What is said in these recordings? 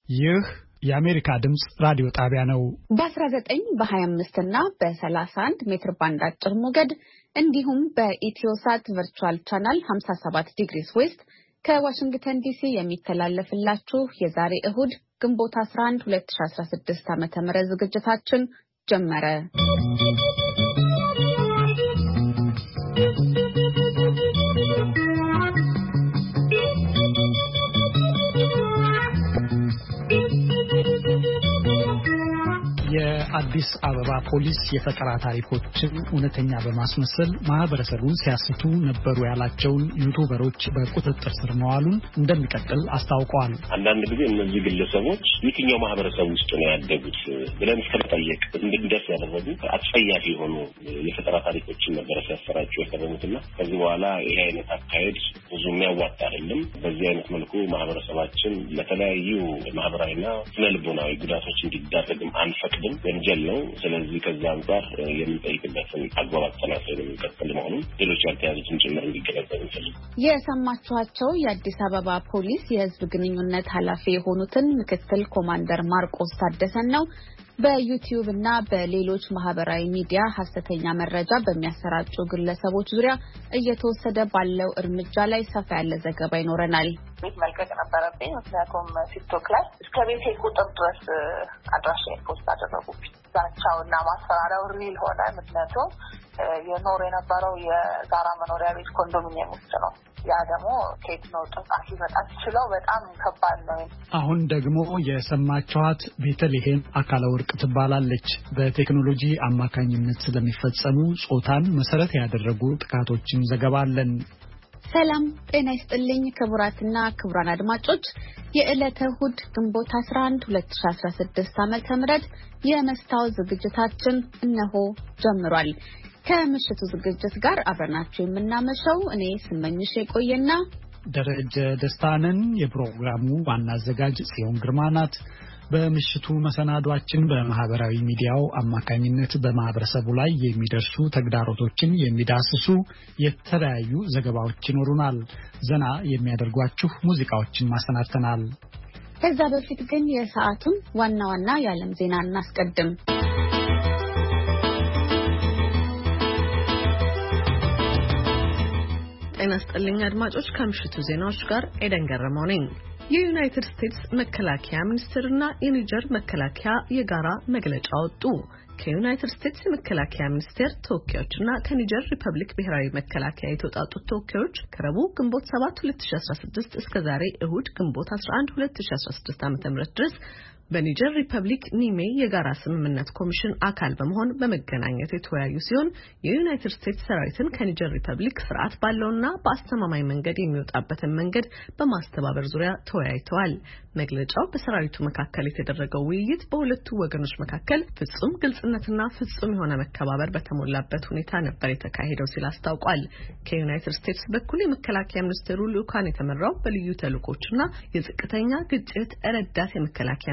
ይህ የአሜሪካ ድምጽ ራዲዮ ጣቢያ ነው። በ19 በ25 እና በ31 ሜትር ባንድ አጭር ሞገድ እንዲሁም በኢትዮሳት ቨርቹዋል ቻናል 57 ዲግሪስ ዌስት ከዋሽንግተን ዲሲ የሚተላለፍላችሁ የዛሬ እሁድ ግንቦት 11 2016 ዓ.ም ዝግጅታችን ጀመረ። የአዲስ አበባ ፖሊስ የፈጠራ ታሪኮችን እውነተኛ በማስመሰል ማህበረሰቡን ሲያስቱ ነበሩ ያላቸውን ዩቲዩበሮች በቁጥጥር ስር መዋሉን እንደሚቀጥል አስታውቀዋል። አንዳንድ ጊዜ እነዚህ ግለሰቦች የትኛው ማህበረሰብ ውስጥ ነው ያደጉት ብለን እስከመጠየቅ እንድንደርስ ያደረጉ አስጸያፊ የሆኑ የፈጠራ ታሪኮችን ነበር ሲያሰራጩ የከረሙትና ከዚህ በኋላ ይሄ አይነት አካሄድ ብዙ የሚያዋጣ አይደለም። በዚህ አይነት መልኩ ማህበረሰባችን ለተለያዩ ማህበራዊና ስነልቦናዊ ጉዳቶች እንዲዳረግም አንፈቅድም። ወንጀል ነው። ስለዚህ ከዛ አንፃር የምንጠይቅበትን አግባብ አጠናክረን የሚቀጥል መሆኑን ሌሎች ያልተያዙትን ጭምር እንዲገነዘቡ እንፈልግ። የሰማችኋቸው የአዲስ አበባ ፖሊስ የህዝብ ግንኙነት ኃላፊ የሆኑትን ምክትል ኮማንደር ማርቆስ ታደሰን ነው። በዩቲዩብ እና በሌሎች ማህበራዊ ሚዲያ ሐሰተኛ መረጃ በሚያሰራጩ ግለሰቦች ዙሪያ እየተወሰደ ባለው እርምጃ ላይ ሰፋ ያለ ዘገባ ይኖረናል። ቤት መልቀቅ ነበረብኝ። ምክንያቱም ቲክቶክ ላይ እስከ ቤቴ ቁጥር ድረስ አድራሻ ፖስት አደረጉብኝ። ዛቻውና ማስፈራሪያው ሪል ሆነ። ምክንያቱም የኖር የነበረው የጋራ መኖሪያ ቤት ኮንዶሚኒየም ውስጥ ነው። ያ ደግሞ ከየት ነው ጥቃት ሊመጣ ይችላል? በጣም ከባድ ነው። አሁን ደግሞ የሰማችኋት ቤተልሔም አካለ ወርቅ ትባላለች። በቴክኖሎጂ አማካኝነት ስለሚፈጸሙ ጾታን መሰረት ያደረጉ ጥቃቶችን ዘገባ አለን። ሰላም ጤና ይስጥልኝ ክቡራትና ክቡራን አድማጮች፣ የዕለተ እሁድ ግንቦት 11 2016 ዓ.ም የመስታወት ዝግጅታችን እነሆ ጀምሯል። ከምሽቱ ዝግጅት ጋር አብረናችሁ የምናመሸው እኔ ስመኝሽ የቆየና ደረጀ ደስታንን። የፕሮግራሙ ዋና አዘጋጅ ጽዮን ግርማ ናት። በምሽቱ መሰናዷችን በማህበራዊ ሚዲያው አማካኝነት በማህበረሰቡ ላይ የሚደርሱ ተግዳሮቶችን የሚዳስሱ የተለያዩ ዘገባዎች ይኖሩናል። ዘና የሚያደርጓችሁ ሙዚቃዎችን ማሰናድተናል። ከዛ በፊት ግን የሰዓቱን ዋና ዋና የዓለም ዜና እናስቀድም። ጤና ይስጥልኝ አድማጮች፣ ከምሽቱ ዜናዎች ጋር ኤደን ገረመው ነኝ። የዩናይትድ ስቴትስ መከላከያ ሚኒስቴርና የኒጀር መከላከያ የጋራ መግለጫ ወጡ። ከዩናይትድ ስቴትስ መከላከያ ሚኒስቴር ተወካዮችና ከኒጀር ሪፐብሊክ ብሔራዊ መከላከያ የተውጣጡት ተወካዮች ከረቡዕ ግንቦት 7 2016 እስከ ዛሬ እሁድ ግንቦት 11 2016 ዓ.ም ድረስ በኒጀር ሪፐብሊክ ኒሜ የጋራ ስምምነት ኮሚሽን አካል በመሆን በመገናኘት የተወያዩ ሲሆን የዩናይትድ ስቴትስ ሰራዊትን ከኒጀር ሪፐብሊክ ስርዓት ባለውና በአስተማማኝ መንገድ የሚወጣበትን መንገድ በማስተባበር ዙሪያ ተወያይተዋል። መግለጫው በሰራዊቱ መካከል የተደረገው ውይይት በሁለቱ ወገኖች መካከል ፍጹም ግልጽነትና ፍጹም የሆነ መከባበር በተሞላበት ሁኔታ ነበር የተካሄደው ሲል አስታውቋል። ከዩናይትድ ስቴትስ በኩል የመከላከያ ሚኒስቴሩ ልዑካን የተመራው በልዩ ተልእኮችና የዝቅተኛ ግጭት ረዳት የመከላከያ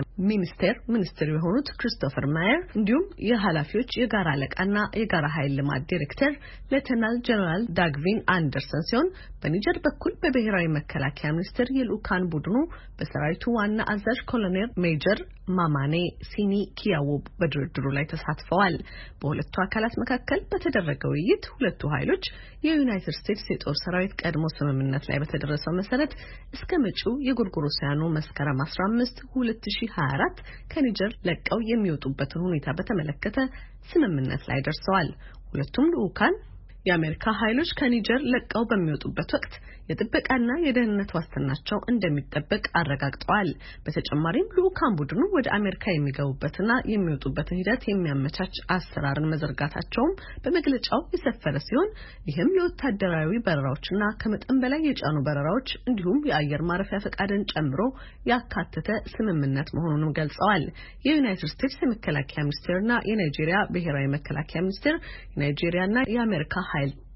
ሚኒስትር የሆኑት ክሪስቶፈር ማየር እንዲሁም የኃላፊዎች የጋራ አለቃና የጋራ ኃይል ልማት ዳይሬክተር ሌተናል ጀነራል ዳግቪን አንደርሰን ሲሆን በኒጀር በኩል በብሔራዊ መከላከያ ሚኒስቴር የልዑካን ቡድኑ በሰራዊቱ ዋና አዛዥ ኮሎኔል ሜጀር ማማኔ ሲኒ ኪያዎ በድርድሩ ላይ ተሳትፈዋል። በሁለቱ አካላት መካከል በተደረገው ውይይት ሁለቱ ኃይሎች የዩናይትድ ስቴትስ የጦር ሰራዊት ቀድሞ ስምምነት ላይ በተደረሰው መሰረት እስከ መጪው የጎርጎሮሳውያኑ መስከረም 15 2024 ከኒጀር ለቀው የሚወጡበትን ሁኔታ በተመለከተ ስምምነት ላይ ደርሰዋል። ሁለቱም ልዑካን የአሜሪካ ኃይሎች ከኒጀር ለቀው በሚወጡበት ወቅት የጥበቃና የደህንነት ዋስትናቸው እንደሚጠበቅ አረጋግጠዋል። በተጨማሪም ልዑካን ቡድኑ ወደ አሜሪካ የሚገቡበትና የሚወጡበትን ሂደት የሚያመቻች አሰራርን መዘርጋታቸውም በመግለጫው የሰፈረ ሲሆን ይህም የወታደራዊ በረራዎችና ከመጠን በላይ የጫኑ በረራዎች እንዲሁም የአየር ማረፊያ ፈቃድን ጨምሮ ያካተተ ስምምነት መሆኑንም ገልጸዋል። የዩናይትድ ስቴትስ የመከላከያ ሚኒስቴርና የናይጄሪያ ብሔራዊ መከላከያ ሚኒስቴር የናይጄሪያና የአሜሪካ ኃይል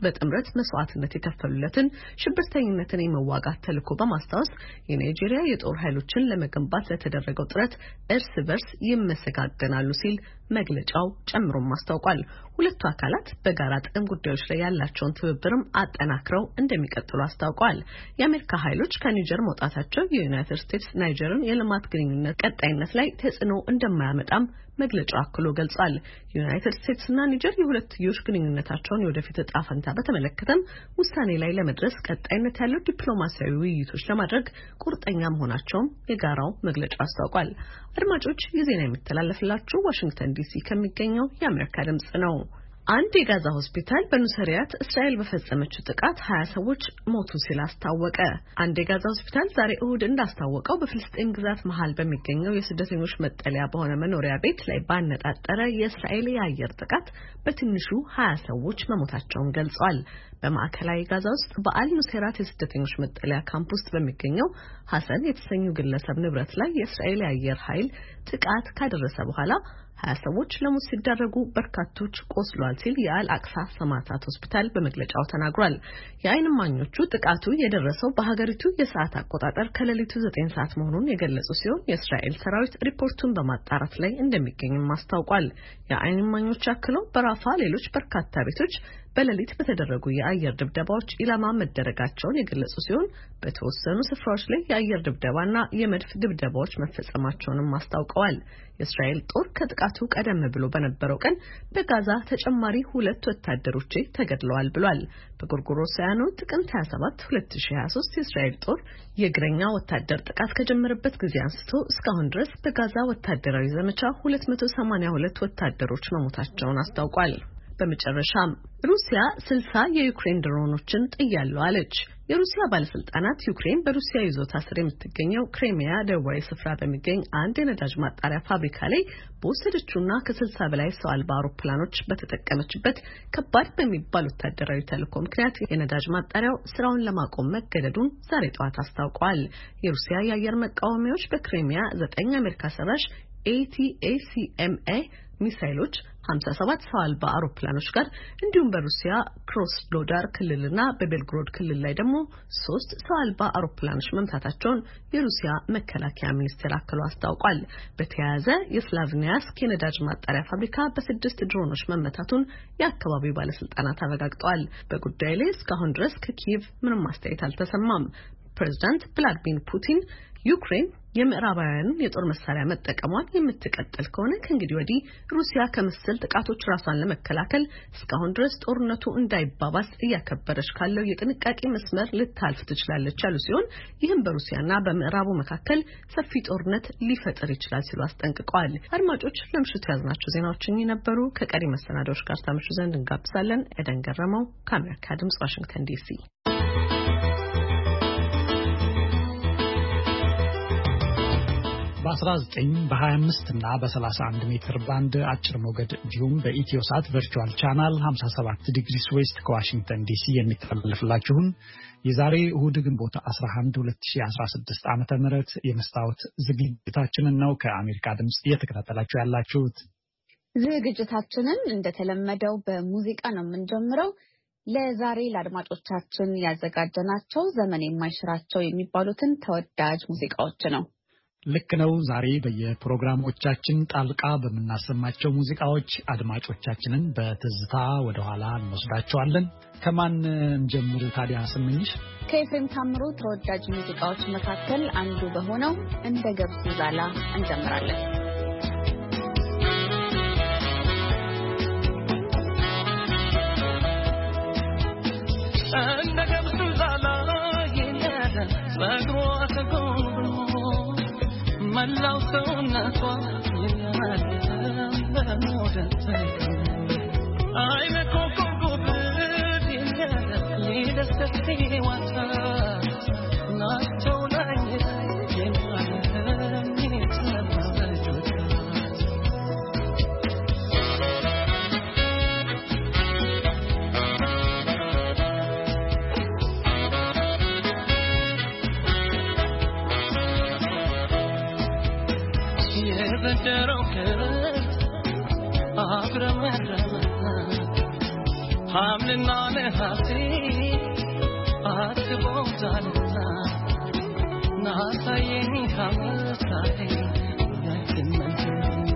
በጥምረት መስዋዕትነት የከፈሉለትን ሽብርተኝነትን የመዋጋት ተልዕኮ በማስታወስ የናይጄሪያ የጦር ኃይሎችን ለመገንባት ለተደረገው ጥረት እርስ በርስ ይመሰጋገናሉ ሲል መግለጫው ጨምሮም አስታውቋል። ሁለቱ አካላት በጋራ ጥቅም ጉዳዮች ላይ ያላቸውን ትብብርም አጠናክረው እንደሚቀጥሉ አስታውቀዋል። የአሜሪካ ኃይሎች ከኒጀር መውጣታቸው የዩናይትድ ስቴትስ ናይጀርን የልማት ግንኙነት ቀጣይነት ላይ ተጽዕኖ እንደማያመጣም መግለጫው አክሎ ገልጿል። ዩናይትድ ስቴትስ እና ኒጀር የሁለትዮሽ ግንኙነታቸውን የወደፊት ዕጣ ፈንታ በተመለከተም ውሳኔ ላይ ለመድረስ ቀጣይነት ያለው ዲፕሎማሲያዊ ውይይቶች ለማድረግ ቁርጠኛ መሆናቸውም የጋራው መግለጫ አስታውቋል። አድማጮች የዜና የሚተላለፍላችሁ ዋሽንግተን ዲሲ ከሚገኘው የአሜሪካ ድምጽ ነው። አንድ የጋዛ ሆስፒታል በኑሰሪያት እስራኤል በፈጸመችው ጥቃት 20 ሰዎች ሞቱ ሲል አስታወቀ። አንድ የጋዛ ሆስፒታል ዛሬ እሁድ እንዳስታወቀው በፍልስጤም ግዛት መሃል በሚገኘው የስደተኞች መጠለያ በሆነ መኖሪያ ቤት ላይ ባነጣጠረ የእስራኤል የአየር ጥቃት በትንሹ 20 ሰዎች መሞታቸውን ገልጿል። በማዕከላዊ ጋዛ ውስጥ በአል ኑሰይራት የስደተኞች መጠለያ ካምፕ ውስጥ በሚገኘው ሐሰን የተሰኙ ግለሰብ ንብረት ላይ የእስራኤል የአየር ኃይል ጥቃት ካደረሰ በኋላ 20 ሰዎች ለሞት ሲዳረጉ በርካቶች ቆስለዋል ሲል የአል አቅሳ ሰማዕታት ሆስፒታል በመግለጫው ተናግሯል። የዓይን እማኞቹ ጥቃቱ የደረሰው በሀገሪቱ የሰዓት አቆጣጠር ከሌሊቱ 9 ሰዓት መሆኑን የገለጹ ሲሆን የእስራኤል ሰራዊት ሪፖርቱን በማጣራት ላይ እንደሚገኝም አስታውቋል። የዓይን እማኞች አክለው በራፋ ሌሎች በርካታ ቤቶች በሌሊት በተደረጉ የአየር ድብደባዎች ኢላማ መደረጋቸውን የገለጹ ሲሆን በተወሰኑ ስፍራዎች ላይ የአየር ድብደባና የመድፍ ድብደባዎች መፈጸማቸውንም አስታውቀዋል። የእስራኤል ጦር ከጥቃቱ ቀደም ብሎ በነበረው ቀን በጋዛ ተጨማሪ 2 ወታደሮች ተገድለዋል ብሏል። በጎርጎሮሳውያኑ ጥቅምት 27 2023 የእስራኤል ጦር የእግረኛ ወታደር ጥቃት ከጀመረበት ጊዜ አንስቶ እስካሁን ድረስ በጋዛ ወታደራዊ ዘመቻ 282 ወታደሮች መሞታቸውን አስታውቋል። በመጨረሻም ሩሲያ 60 የዩክሬን ድሮኖችን ጥያለሁ አለች። የሩሲያ ባለስልጣናት ዩክሬን በሩሲያ ይዞታ ስር የምትገኘው ክሬሚያ ደቡባዊ ስፍራ በሚገኝ አንድ የነዳጅ ማጣሪያ ፋብሪካ ላይ በወሰደችውና ከ60 በላይ ሰው አልባ አውሮፕላኖች በተጠቀመችበት ከባድ በሚባል ወታደራዊ ተልዕኮ ምክንያት የነዳጅ ማጣሪያው ስራውን ለማቆም መገደዱን ዛሬ ጠዋት አስታውቀዋል። የሩሲያ የአየር መቃወሚያዎች በክሬሚያ 9 አሜሪካ ሰራሽ ATACMA ሚሳይሎች 57 ሰው አልባ አውሮፕላኖች ጋር እንዲሁም በሩሲያ ክሮስሎዳር ክልልና በቤልግሮድ ክልል ላይ ደግሞ 3 ሰው አልባ አውሮፕላኖች መምታታቸውን የሩሲያ መከላከያ ሚኒስቴር አክሎ አስታውቋል። በተያያዘ የስላቭኒያስክ የነዳጅ ማጣሪያ ፋብሪካ በ6 ድሮኖች መመታቱን የአካባቢው ባለስልጣናት አረጋግጠዋል። በጉዳዩ ላይ እስካሁን ድረስ ከኪየቭ ምንም አስተያየት አልተሰማም። ፕሬዝዳንት ቭላዲሚር ፑቲን ዩክሬን የምዕራባውያንን የጦር መሳሪያ መጠቀሟን የምትቀጥል ከሆነ ከእንግዲህ ወዲህ ሩሲያ ከመሰል ጥቃቶች ራሷን ለመከላከል እስካሁን ድረስ ጦርነቱ እንዳይባባስ እያከበረች ካለው የጥንቃቄ መስመር ልታልፍ ትችላለች ያሉ ሲሆን ይህም በሩሲያና በምዕራቡ መካከል ሰፊ ጦርነት ሊፈጥር ይችላል ሲሉ አስጠንቅቀዋል። አድማጮች ለምሽቱ ያዝናቸው ዜናዎችን የነበሩ ከቀሪ መሰናዶዎች ጋር ታምሹ ዘንድ እንጋብዛለን። ኤደን ገረመው ከአሜሪካ ድምጽ ዋሽንግተን ዲሲ። በ19 በ25 እና በ31 ሜትር ባንድ አጭር ሞገድ እንዲሁም በኢትዮሳት ቨርቹዋል ቻናል 57 ዲግሪስ ዌስት ከዋሽንግተን ዲሲ የሚተላለፍላችሁን የዛሬ እሁድ ግንቦት 11 2016 ዓመተ ምህረት የመስታወት ዝግጅታችንን ነው ከአሜሪካ ድምጽ እየተከታተላችሁ ያላችሁት። ዝግጅታችንን እንደተለመደው በሙዚቃ ነው የምንጀምረው። ለዛሬ ለአድማጮቻችን ያዘጋጀናቸው ዘመን የማይሽራቸው የሚባሉትን ተወዳጅ ሙዚቃዎች ነው። ልክ ነው። ዛሬ በየፕሮግራሞቻችን ጣልቃ በመናሰማቸው ሙዚቃዎች አድማጮቻችንን በትዝታ ወደ ኋላ እንወስዳቸዋለን። ከማን እንጀምር ታዲያ ስምኝሽ? ከኤፍሬም ታምሩ ተወዳጅ ሙዚቃዎች መካከል አንዱ በሆነው እንደ ገብሱ ዛላ እንጀምራለን። እንደ ገብሱ ዛላ መላው ሰውነቷ አይነ ኮኮብ ሊደሰት ዋታ ናቸው ላይ ሐምልና ነሐሴ አትቦዛልና ናሳየኝ ሐመሳይ ያትመንተኛ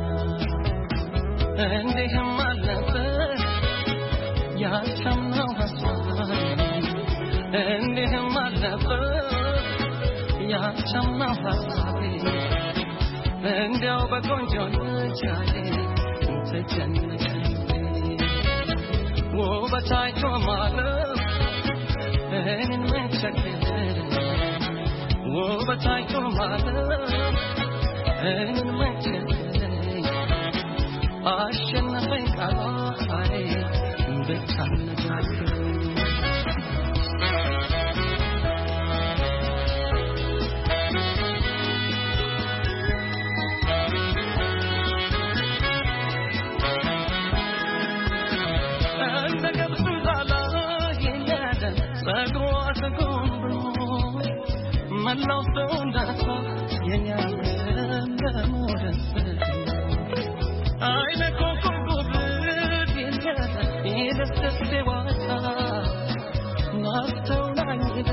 እንዲህም አለበት ያቻምነው ሐሳይ እንዲህም አለበት ያቻምነው ሐሳይ እንዲያው በቆንጆ ልጃዬ ተጨነቀኝ ውበታይቶ ማለት እኔን መቸገር ውበታይቶ ማለት እኔን መቸገር አሸነፈኝ ቃላዬ ብቻ ነጋገር Mallow stone that's I'm a coco good in the city water. Not so like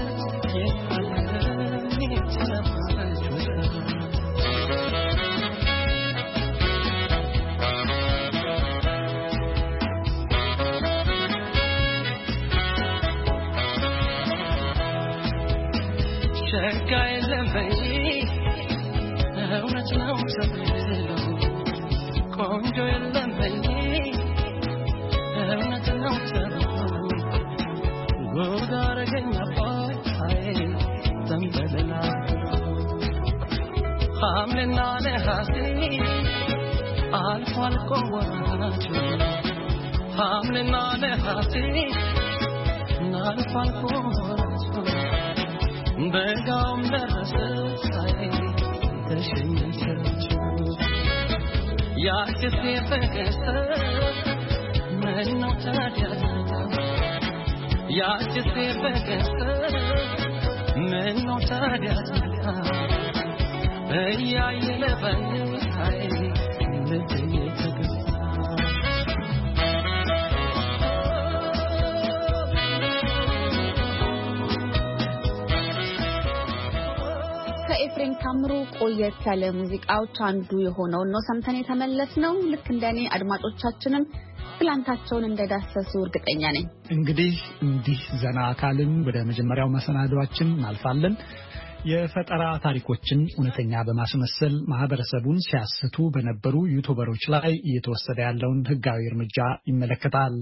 Guys and baby, I want to know something. Conjo and baby, I want to know something. Go down again, my boy, somebody Hamlin on a hasi, I'll follow what Hamlin on a hasi, not follow በጋም ደረሰ ሳይ ተሸኘች ያቺስ የፈገግታ ምነው ታዲያ ያቺስ የፈገግታ ምነው ታዲያ እያየለ በሳይ ልቤ ተገፋ ከኤፍሬም ታምሩ ቆየት ያለ ሙዚቃዎች አንዱ የሆነው ነው ሰምተን የተመለስነው። ልክ እንደኔ አድማጮቻችንም ትላንታቸውን እንደዳሰሱ እርግጠኛ ነኝ። እንግዲህ እንዲህ ዘና አካልን ወደ መጀመሪያው መሰናዷችን እናልፋለን። የፈጠራ ታሪኮችን እውነተኛ በማስመሰል ማህበረሰቡን ሲያስቱ በነበሩ ዩቲዩበሮች ላይ እየተወሰደ ያለውን ህጋዊ እርምጃ ይመለከታል።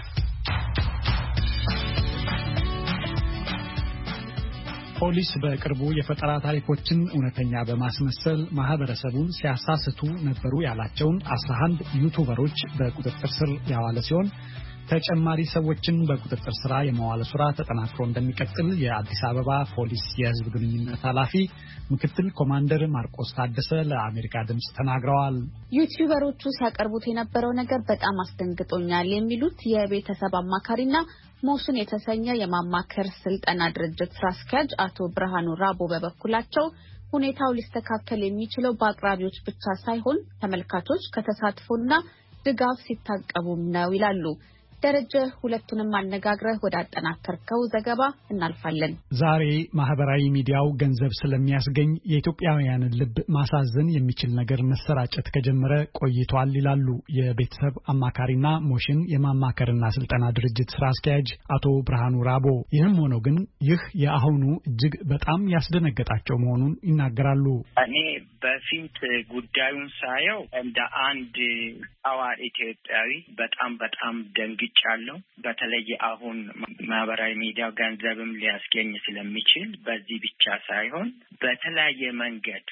ፖሊስ በቅርቡ የፈጠራ ታሪኮችን እውነተኛ በማስመሰል ማህበረሰቡን ሲያሳስቱ ነበሩ ያላቸውን 11 ዩቲዩበሮች በቁጥጥር ስር ያዋለ ሲሆን ተጨማሪ ሰዎችን በቁጥጥር ስር የማዋል ስራ ተጠናክሮ እንደሚቀጥል የአዲስ አበባ ፖሊስ የህዝብ ግንኙነት ኃላፊ ምክትል ኮማንደር ማርቆስ ታደሰ ለአሜሪካ ድምጽ ተናግረዋል። ዩቲዩበሮቹ ሲያቀርቡት የነበረው ነገር በጣም አስደንግጦኛል የሚሉት የቤተሰብ አማካሪና ሞሽን የተሰኘ የማማከር ስልጠና ድርጅት ስራ አስኪያጅ አቶ ብርሃኑ ራቦ በበኩላቸው ሁኔታው ሊስተካከል የሚችለው በአቅራቢዎች ብቻ ሳይሆን ተመልካቾች ከተሳትፎና ድጋፍ ሲታቀቡም ነው ይላሉ። ደረጀ ሁለቱንም አነጋግረህ ወደ አጠናከርከው ዘገባ እናልፋለን። ዛሬ ማህበራዊ ሚዲያው ገንዘብ ስለሚያስገኝ የኢትዮጵያውያንን ልብ ማሳዘን የሚችል ነገር መሰራጨት ከጀመረ ቆይቷል ይላሉ የቤተሰብ አማካሪና ሞሽን የማማከርና ስልጠና ድርጅት ስራ አስኪያጅ አቶ ብርሃኑ ራቦ። ይህም ሆኖ ግን ይህ የአሁኑ እጅግ በጣም ያስደነገጣቸው መሆኑን ይናገራሉ። እኔ በፊት ጉዳዩን ሳየው እንደ አንድ አዋር ኢትዮጵያዊ በጣም ደንግጫለሁ። በተለይ አሁን ማህበራዊ ሚዲያው ገንዘብም ሊያስገኝ ስለሚችል በዚህ ብቻ ሳይሆን በተለያየ መንገድ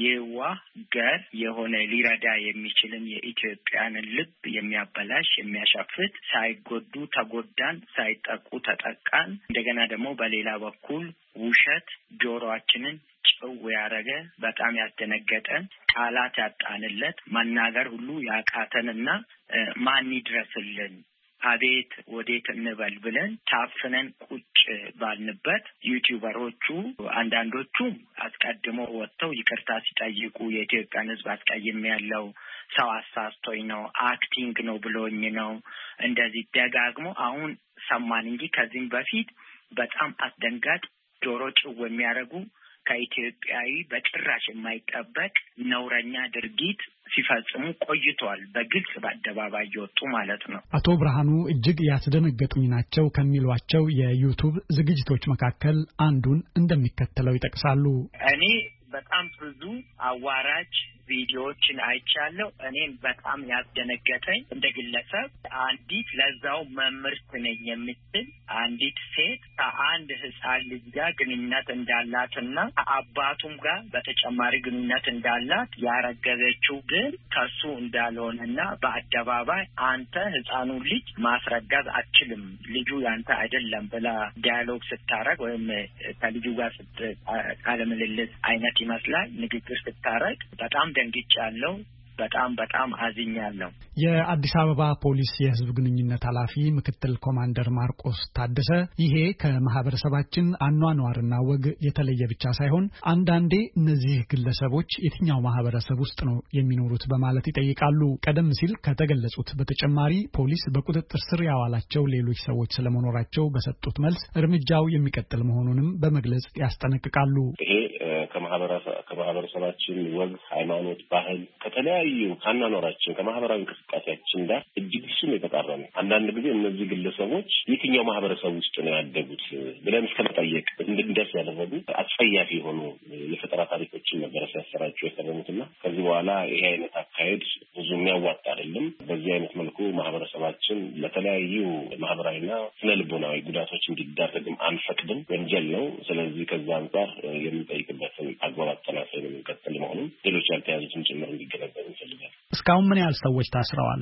የዋገር የሆነ ሊረዳ የሚችልን የኢትዮጵያንን ልብ የሚያበላሽ የሚያሻፍት ሳይጎዱ ተጎዳን ሳይጠቁ ተጠቃን እንደገና ደግሞ በሌላ በኩል ውሸት ጆሮአችንን ጭው ያረገ በጣም ያስደነገጠን ቃላት ያጣንለት መናገር ሁሉ ያቃተንና ማን ይድረስልን አቤት ወዴት እንበል ብለን ታፍነን ቁጭ ባልንበት ዩቲዩበሮቹ አንዳንዶቹ አስቀድሞ ወጥተው ይቅርታ ሲጠይቁ የኢትዮጵያን ሕዝብ አስቀይም ያለው ሰው አሳስቶኝ ነው አክቲንግ ነው ብሎኝ ነው እንደዚህ ደጋግሞ አሁን ሰማን እንጂ ከዚህም በፊት በጣም አስደንጋጭ ጆሮ ጭው የሚያደርጉ ከኢትዮጵያዊ በጭራሽ የማይጠበቅ ነውረኛ ድርጊት ሲፈጽሙ ቆይተዋል። በግልጽ በአደባባይ የወጡ ማለት ነው። አቶ ብርሃኑ እጅግ ያስደነገጡኝ ናቸው ከሚሏቸው የዩቲዩብ ዝግጅቶች መካከል አንዱን እንደሚከተለው ይጠቅሳሉ። እኔ በጣም ብዙ አዋራጅ ቪዲዮዎችን አይቻለሁ። እኔም በጣም ያስደነገጠኝ እንደ ግለሰብ አንዲት ለዛው መምህርት ነኝ የምትል አንዲት ሴት ከአንድ ሕፃን ልጅ ጋር ግንኙነት እንዳላትና ከአባቱም ጋር በተጨማሪ ግንኙነት እንዳላት ያረገዘችው ግን ከሱ እንዳልሆነና በአደባባይ አንተ ሕፃኑን ልጅ ማስረገዝ አትችልም፣ ልጁ ያንተ አይደለም ብላ ዲያሎግ ስታረግ ወይም ከልጁ ጋር ቃለ ምልልስ አይነት ይመስላል ንግግር ስታረግ በጣም ደንግጫለሁ። በጣም አዝኛለሁ። የአዲስ አበባ ፖሊስ የህዝብ ግንኙነት ኃላፊ ምክትል ኮማንደር ማርቆስ ታደሰ ይሄ ከማህበረሰባችን አኗኗርና ወግ የተለየ ብቻ ሳይሆን አንዳንዴ እነዚህ ግለሰቦች የትኛው ማህበረሰብ ውስጥ ነው የሚኖሩት በማለት ይጠይቃሉ። ቀደም ሲል ከተገለጹት በተጨማሪ ፖሊስ በቁጥጥር ስር ያዋላቸው ሌሎች ሰዎች ስለመኖራቸው በሰጡት መልስ እርምጃው የሚቀጥል መሆኑንም በመግለጽ ያስጠነቅቃሉ። ይሄ ከማህበረሰባችን ወግ፣ ሃይማኖት፣ ባህል ከተለያዩ ካናኖራችን ከማህበራዊ እንቅስቃሴያችን ጋር እጅግ እሱም የተቃረነ አንዳንድ ጊዜ እነዚህ ግለሰቦች የትኛው ማህበረሰብ ውስጥ ነው ያደጉት ብለን እስከመጠየቅ እንድንደርስ ያደረጉ አስጸያፊ የሆኑ የፈጠራ ታሪኮችን ነበር ሲያሰራጩ የከረሙትና ከዚህ በኋላ ይሄ አይነት አካሄድ ብዙ የሚያዋጣ አይደለም። በዚህ አይነት መልኩ ማህበረሰባችን ለተለያዩ ማህበራዊና ስነልቦናዊ ጉዳቶች እንዲዳረግም አንፈቅድም፣ ወንጀል ነው። ስለዚህ ከዛ አንጻር የምንጠይቅበትን አግባብ አጠናክረን የምንቀጥል መሆኑን ሌሎች ያልተያዙትን ጭምር እንዲገነዘቡ እንፈልጋለን። እስካሁን ምን ያህል ሰዎች ታስረዋል?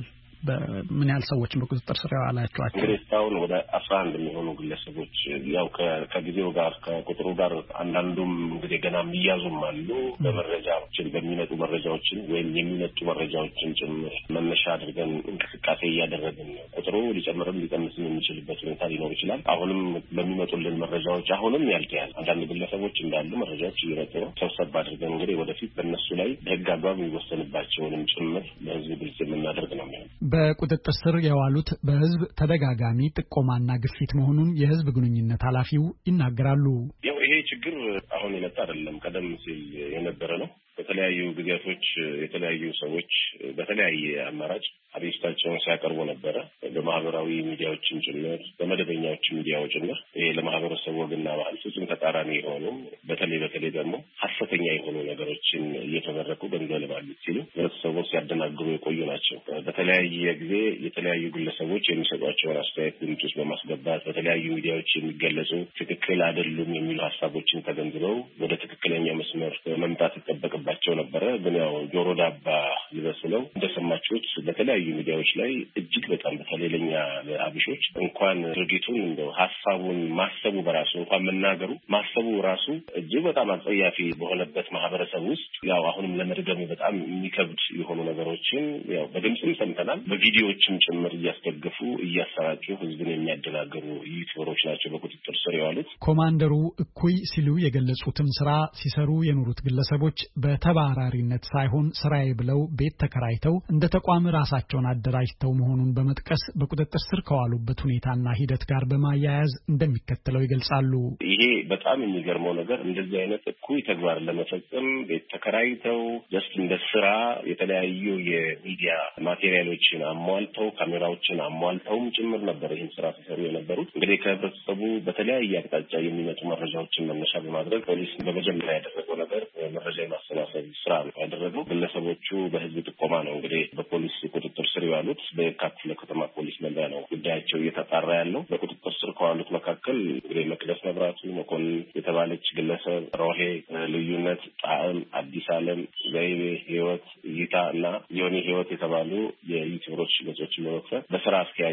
በምን ያህል ሰዎች በቁጥጥር ስር ያዋላችኋቸው? እንግዲህ እስካሁን ወደ 11 የሚሆኑ ግለሰቦች ያው ከጊዜው ጋር ከቁጥሩ ጋር አንዳንዱም እንግዲህ ገና የሚያዙም አሉ። በመረጃዎችን በሚመጡ መረጃዎችን ወይም የሚመጡ መረጃዎችን ጭምር መነሻ አድርገን እንቅስቃሴ እያደረግን ነው። ቁጥሩ ሊጨምርም ሊቀንስም የሚችልበት ሁኔታ ሊኖር ይችላል። አሁንም በሚመጡልን መረጃዎች አሁንም ያልተያዙ አንዳንድ ግለሰቦች እንዳሉ መረጃዎች እየመጡ ነው። ሰብሰብ አድርገን እንግዲህ ወደፊት በእነሱ ላይ በህግ አግባብ የሚወሰንባቸውንም ጭምር ለህዝብ ግልጽ የምናደርግ ነው የሚሆነው። በቁጥጥር ስር የዋሉት በህዝብ ተደጋጋሚ ጥቆማና ግፊት መሆኑን የህዝብ ግንኙነት ኃላፊው ይናገራሉ። ያው ይሄ ችግር አሁን የመጣ አይደለም፣ ቀደም ሲል የነበረ ነው። በተለያዩ ጊዜያቶች የተለያዩ ሰዎች በተለያየ አማራጭ አቤቱታቸውን ሲያቀርቡ ነበረ። በማህበራዊ ሚዲያዎችን ጭምር በመደበኛዎች ሚዲያዎች ጭምር ይሄ ለማህበረሰቡ ወግና ባህል ፍጹም ተቃራኒ የሆኑ በተለይ ደግሞ ሐሰተኛ የሆኑ ነገሮችን እየተመረቁ ገንዘብ ለማግኘት ሲሉ ህብረተሰቡን ሲያደናግሩ የቆዩ ናቸው። በተለያየ ጊዜ የተለያዩ ግለሰቦች የሚሰጧቸውን አስተያየት ግምት ውስጥ በማስገባት በተለያዩ ሚዲያዎች የሚገለጹ ትክክል አይደሉም የሚሉ ሀሳቦችን ተገንዝበው ወደ ትክክለኛ መስመር መምጣት ይጠበቅባቸው ነበረ። ግን ያው ጆሮ ዳባ ይበስለው እንደሰማችሁት በተለያዩ ሚዲያዎች ላይ እጅግ በጣም በተለይ ለኛ አብሾች እንኳን ድርጊቱን እንደው ሀሳቡን ማሰቡ በራሱ እንኳን መናገሩ ማሰቡ ራሱ እጅግ በጣም አጸያፊ በሆነበት ማህበረሰብ ውስጥ ያው አሁንም ለመድገም በጣም የሚከብድ የሆኑ ነገሮችን ያው በድምጽም ሰምተናል፣ በቪዲዮዎችም ጭምር እያስደገፉ እያሰራጩ ህዝብን የሚያደናገሩ ዩቲዩበሮች ናቸው በቁጥጥር ስር የዋሉት። ኮማንደሩ እኩይ ሲሉ የገለጹትን ስራ ሲሰሩ የኖሩት ግለሰቦች በተባራሪነት ሳይሆን ስራዬ ብለው ቤት ተከራይተው እንደ ተቋም ራሳቸውን አደራጅተው መሆኑን በመጥቀስ በቁጥጥር ስር ከዋሉበት ሁኔታና ሂደት ጋር በማያያዝ እንደሚከተለው ይገልጻሉ። ይሄ በጣም የሚገርመው ነገር እንደዚህ አይነት እኩይ ተግባር ለመፈጸም ቤት ተከራይተው ጀስት እንደ ስራ የተለያዩ የሚዲያ ማቴሪያሎችን አሟልተው ካሜራዎችን አሟልተውም ጭምር ነበር ይህን ስራ ሲሰሩ የነበሩት። እንግዲህ ከህብረተሰቡ በተለያየ አቅጣጫ የሚመጡ መረጃዎችን መነሻ በማድረግ ፖሊስ በመጀመሪያ ያደረገው ነገር መረጃ የማሰባሰብ ስራ ነው ያደረገው። ግለሰቦቹ በህዝብ ጥቆማ ነው እንግዲህ በፖሊስ ቁጥጥር ስር የዋሉት። በየካ ክፍለ ከተማ ፖሊስ መምሪያ ነው ጉዳያቸው እየተጣራ ያለው። በቁጥጥር ስር ከዋሉት መካከል እንግዲህ መቅደስ መብራቱ መኮንን የተባለች ግለሰብ፣ ሮሄ ልዩነት፣ ጣዕም፣ አዲስ አለም፣ ዘይቤ ህይወት፣ እይታ እና ዮኒ ህይወት የተባሉ የዩቲዩበሮች ገጾችን በመክፈት በስራ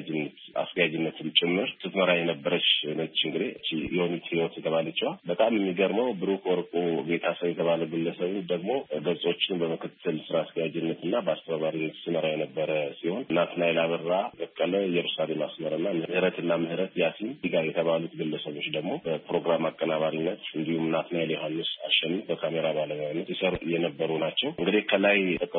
አስኪያጅነትም ጭምር ስትመራ የነበረች ነች። እንግዲህ ዮኒ ህይወት የተባለችዋ በጣም የሚገርመው ብሩክ ወርቁ ጌታሰው የተባለ ግለሰብ ደግሞ ገጾችን በምክትል ስራ አስኪያጅነትና በአስተባባሪነት ሲመራ የነበረ ሲሆን ናትናኤል አበራ በቀለ ኢየሩሳሌም አስመረና ምህረት ያሲን ዲጋ የተባሉት ግለሰቦች ደግሞ በፕሮግራም አቀናባሪነት እንዲሁም ናትናኤል ዮሐንስ አሸኒ በካሜራ ባለሙያነት ይሰሩ የነበሩ ናቸው። እንግዲህ ከላይ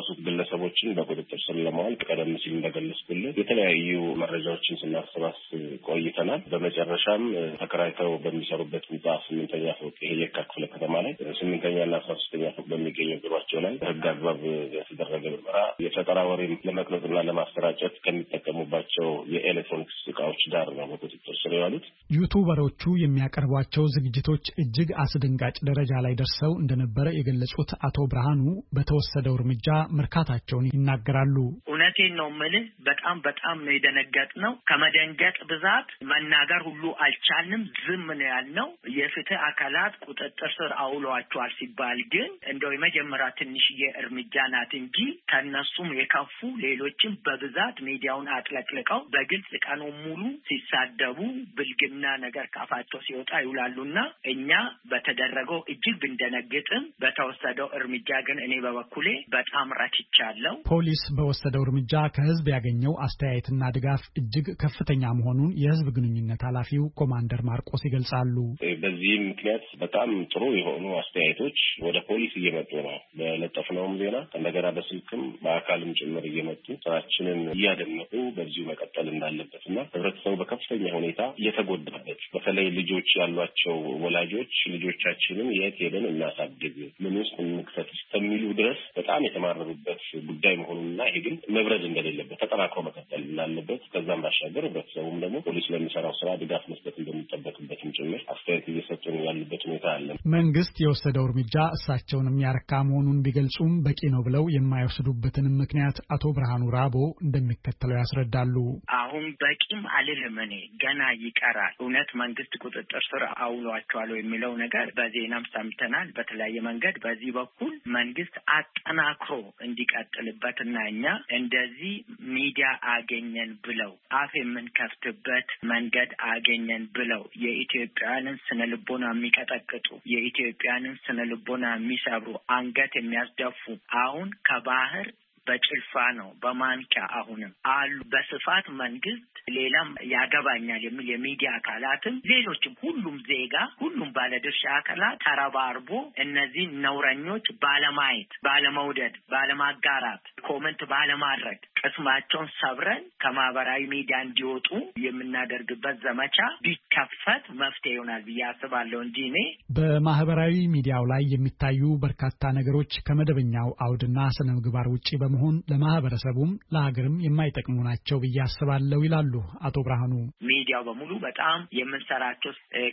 የተጠቀሱት ግለሰቦችን በቁጥጥር ስር ለማዋል ቀደም ሲል እንደገለጽኩልህ የተለያዩ መረጃዎችን ስናሰባስብ ቆይተናል። በመጨረሻም ተከራይተው በሚሰሩበት ህንጻ 8ኛ ፎቅ የካ ክፍለ ከተማ ላይ 8ኛና 13ኛ ፎቅ በሚገኘው ቢሮአቸው ላይ በህግ አግባብ የተደረገ ምርመራ የፈጠራ ወሬ ለመቅረጽና ለማሰራጨት ከሚጠቀሙባቸው የኤሌክትሮኒክስ እቃዎች ጋር ነው በቁጥጥር ስር የዋሉት። ዩቲዩበሮቹ የሚያቀርቧቸው ዝግጅቶች እጅግ አስደንጋጭ ደረጃ ላይ ደርሰው እንደነበረ የገለጹት አቶ ብርሃኑ በተወሰደው እርምጃ መርካታቸውን ይናገራሉ። እውነቴን ነው የምልህ፣ በጣም ነው የደነገጥነው። ከመደንገጥ ብዛት መናገር ሁሉ አልቻልንም። ዝም ነው ያልነው። የፍትህ አካላት ቁጥጥር ስር አውሏቸዋል ሲባል ግን እንደው የመጀመሪያ ትንሽዬ እርምጃ ናት እንጂ ከነሱም የከፉ ሌሎችም በብዛት ሚዲያውን አጥለቅልቀው በግልጽ ቀኑን ሙሉ ሲሳደቡ ብልግና ነገር ካፋቸው ሲወጣ ይውላሉና እኛ በተደረገው እጅግ ብንደነግጥም በተወሰደው እርምጃ ግን እኔ በበኩሌ በጣም ረክቻለሁ። ፖሊስ በወሰደው እርምጃ ከህዝብ ያገኘው አስተያየትና ድጋፍ እጅግ ከፍተኛ መሆኑን የህዝብ ግንኙነት ኃላፊው ኮማንደር ማርቆስ ይገልጻሉ። በዚህም ምክንያት በጣም ጥሩ የሆኑ አስተያየቶች ወደ ፖሊስ እየመጡ ነው። በለጠፍነውም ዜና እንደገና በስልክም በአካልም ጭምር እየመጡ ስራችንን እያደነቁ በዚሁ መቀጠል እንዳለበትና ህብረተሰቡ በከፍተኛ ሁኔታ እየተጎዳበት በተለይ ልጆች ያሏቸው ወላጆች ልጆቻችንን የት ሄደን እናሳድግ ምን ውስጥ እንክተት እስከሚሉ ድረስ በጣም የተማረሩበት ጉዳይ መሆኑንና ይሄ ግን መብረድ እንደሌለበት ተጠናክሮ መቀጠል እንዳለበት ከዛም ባሻገር ህብረተሰቡም ደግሞ ፖሊስ ለሚሰራው ስራ ድጋፍ መስጠት እንደሚጠበቅበትም ጭምር አስተያየት እየሰጡ ያሉበት ሁኔታ አለ። መንግስት የወሰደው እርምጃ እሳቸውን የሚያረካ መሆኑን ቢገልጹም በቂ ነው ብለው የማይወስዱበትን ምክንያት አቶ ብርሃኑ ራቦ እንደሚከተለው ያስረዳሉ። አሁን በቂም አልልም እኔ ገና ይቀራል። እውነት መንግስት ቁጥጥር ስር አውሏቸዋል የሚለው ነገር በዜናም ሰምተናል በተለያየ መንገድ። በዚህ በኩል መንግስት አጠናክሮ እንዲቀጥልበትና እኛ እንደዚህ ሚዲያ አገኘን ብለው አፍ የምንከፍትበት መንገድ አገኘን ብለው የኢትዮጵያንን ስነ ልቦና የሚቀጠቅጡ የኢትዮጵያንን ስነ ልቦና የሚሰብሩ አንገት የሚያስደፉ አሁን ከባህር በጭልፋ ነው በማንኪያ አሁንም አሉ በስፋት መንግስት ሌላም ያገባኛል የሚል የሚዲያ አካላትም ሌሎችም ሁሉም ዜጋ ሁሉም ባለድርሻ አካላት ተረባርቦ እነዚህ ነውረኞች ባለማየት ባለመውደድ ባለማጋራት ኮሜንት ባለማድረግ ቅስማቸውን ሰብረን ከማህበራዊ ሚዲያ እንዲወጡ የምናደርግበት ዘመቻ ቢከፈት መፍትሄ ይሆናል ብዬ አስባለሁ እንጂ እኔ በማህበራዊ ሚዲያው ላይ የሚታዩ በርካታ ነገሮች ከመደበኛው አውድና ስነ ምግባር ውጪ በመሆን ለማህበረሰቡም ለሀገርም የማይጠቅሙ ናቸው ብዬ አስባለሁ ይላሉ አቶ ብርሃኑ። ሚዲያው በሙሉ በጣም የምንሰራቸው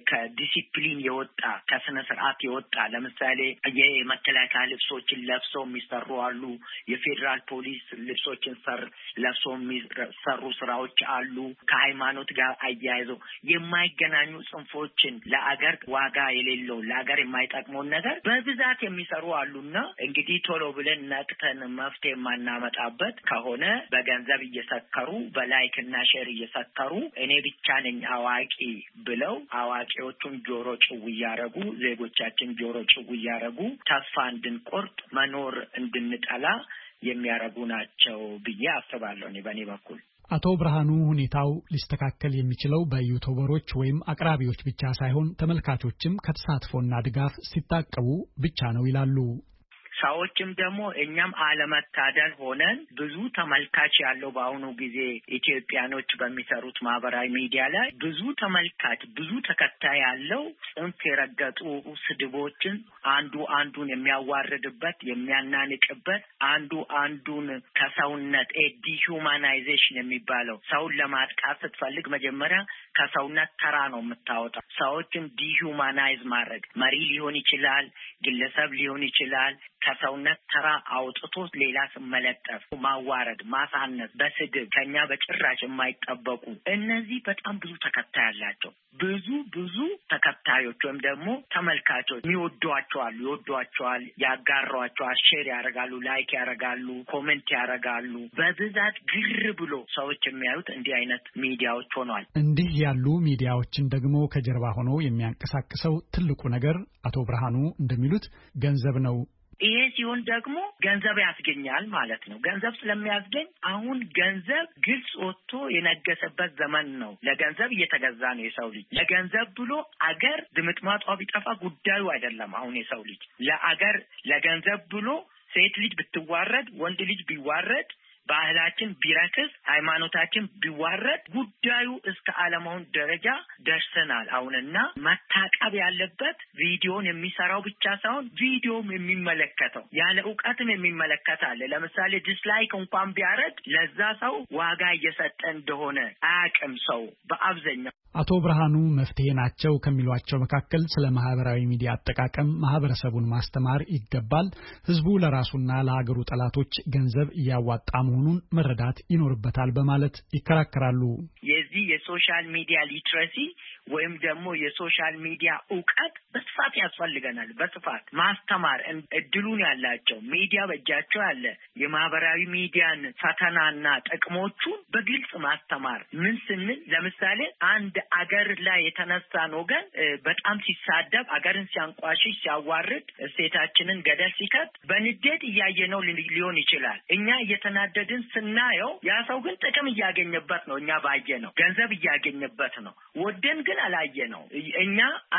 ከዲሲፕሊን የወጣ ከስነ ስርዓት የወጣ ለምሳሌ የመከላከያ ልብሶችን ለብሰው የሚሰሩ አሉ። የፌዴራል ፖሊስ ልብሶችን ለብሰው የሚሰሩ ስራዎች አሉ። ከሃይማኖት ጋር አያይዘው የማይገናኙ ጽንፎችን ለአገር ዋጋ የሌለው ለአገር የማይጠቅመውን ነገር በብዛት የሚሰሩ አሉና እንግዲህ ቶሎ ብለን ነቅተን መፍትሄ የማናመጣበት ከሆነ በገንዘብ እየሰከሩ በላይክና ሼር እየሰከሩ እኔ ብቻ ነኝ አዋቂ ብለው አዋቂዎቹን ጆሮ ጭው እያረጉ ዜጎቻችን ጆሮ ጭው እያረጉ ተስፋ እንድንቆርጥ መኖር እንድንጠላ የሚያረጉ ናቸው ብዬ አስባለሁ እኔ በእኔ በኩል። አቶ ብርሃኑ ሁኔታው ሊስተካከል የሚችለው በዩቲዩበሮች ወይም አቅራቢዎች ብቻ ሳይሆን ተመልካቾችም ከተሳትፎና ድጋፍ ሲታቀቡ ብቻ ነው ይላሉ። ሰዎችም ደግሞ እኛም አለመታደል ሆነን ብዙ ተመልካች ያለው በአሁኑ ጊዜ ኢትዮጵያኖች በሚሰሩት ማህበራዊ ሚዲያ ላይ ብዙ ተመልካች ብዙ ተከታይ ያለው ጽንፍ የረገጡ ስድቦችን አንዱ አንዱን የሚያዋርድበት የሚያናንቅበት አንዱ አንዱን ከሰውነት ዲሁማናይዜሽን የሚባለው ሰውን ለማጥቃት ስትፈልግ መጀመሪያ ከሰውነት ተራ ነው የምታወጣው። ሰዎችን ዲሁማናይዝ ማድረግ መሪ ሊሆን ይችላል፣ ግለሰብ ሊሆን ይችላል። ከሰውነት ተራ አውጥቶ ሌላ ስም መለጠፍ፣ ማዋረድ፣ ማሳነስ በስድብ ከኛ በጭራሽ የማይጠበቁ እነዚህ በጣም ብዙ ተከታይ ያላቸው ብዙ ተከታዮች ወይም ደግሞ ተመልካቾች ይወዷቸዋል፣ ያጋሯቸዋል፣ ሼር ያደርጋሉ፣ ላይክ ያደርጋሉ፣ ኮሜንት ያደርጋሉ። በብዛት ግር ብሎ ሰዎች የሚያዩት እንዲህ አይነት ሚዲያዎች ሆኗል። እንዲህ ያሉ ሚዲያዎችን ደግሞ ከጀርባ ሆኖ የሚያንቀሳቅሰው ትልቁ ነገር አቶ ብርሃኑ እንደሚሉት ገንዘብ ነው። ይሄ ሲሆን ደግሞ ገንዘብ ያስገኛል ማለት ነው። ገንዘብ ስለሚያስገኝ አሁን ገንዘብ ግልጽ ወጥቶ የነገሰበት ዘመን ነው። ለገንዘብ እየተገዛ ነው የሰው ልጅ። ለገንዘብ ብሎ አገር ድምጥማጧ ቢጠፋ ጉዳዩ አይደለም። አሁን የሰው ልጅ ለአገር ለገንዘብ ብሎ ሴት ልጅ ብትዋረድ ወንድ ልጅ ቢዋረድ ባህላችን ቢረክስ ሃይማኖታችን ቢዋረድ ጉዳዩ እስከ ዓለማውን ደረጃ ደርሰናል አሁንና መታቀብ ያለበት ቪዲዮን የሚሰራው ብቻ ሳይሆን ቪዲዮም የሚመለከተው ያለ ዕውቀትም የሚመለከታል ለምሳሌ ዲስላይክ እንኳን ቢያረግ ለዛ ሰው ዋጋ እየሰጠ እንደሆነ አያውቅም ሰው በአብዛኛው አቶ ብርሃኑ መፍትሄ ናቸው ከሚሏቸው መካከል ስለ ማህበራዊ ሚዲያ አጠቃቀም ማህበረሰቡን ማስተማር ይገባል ህዝቡ ለራሱና ለሀገሩ ጠላቶች ገንዘብ እያዋጣ መሆኑን መረዳት ይኖርበታል በማለት ይከራከራሉ የዚህ የሶሻል ሚዲያ ሊትረሲ ወይም ደግሞ የሶሻል ሚዲያ ዕውቀት በስፋት ያስፈልገናል በስፋት ማስተማር እድሉን ያላቸው ሚዲያ በእጃቸው ያለ የማህበራዊ ሚዲያን ፈተናና ጥቅሞቹን በግልጽ ማስተማር ምን ስንል ለምሳሌ አንድ አገር ላይ የተነሳን ወገን በጣም ሲሳደብ አገርን ሲያንቋሽሽ ሲያዋርድ ሴታችንን ገደል ሲከት በንዴት እያየነው ሊሆን ይችላል እኛ እየተናደድን ስናየው ያ ሰው ግን ጥቅም እያገኘበት ነው እኛ ባየነው ገንዘብ እያገኘበት ነው ወደን ግን አላየነው እኛ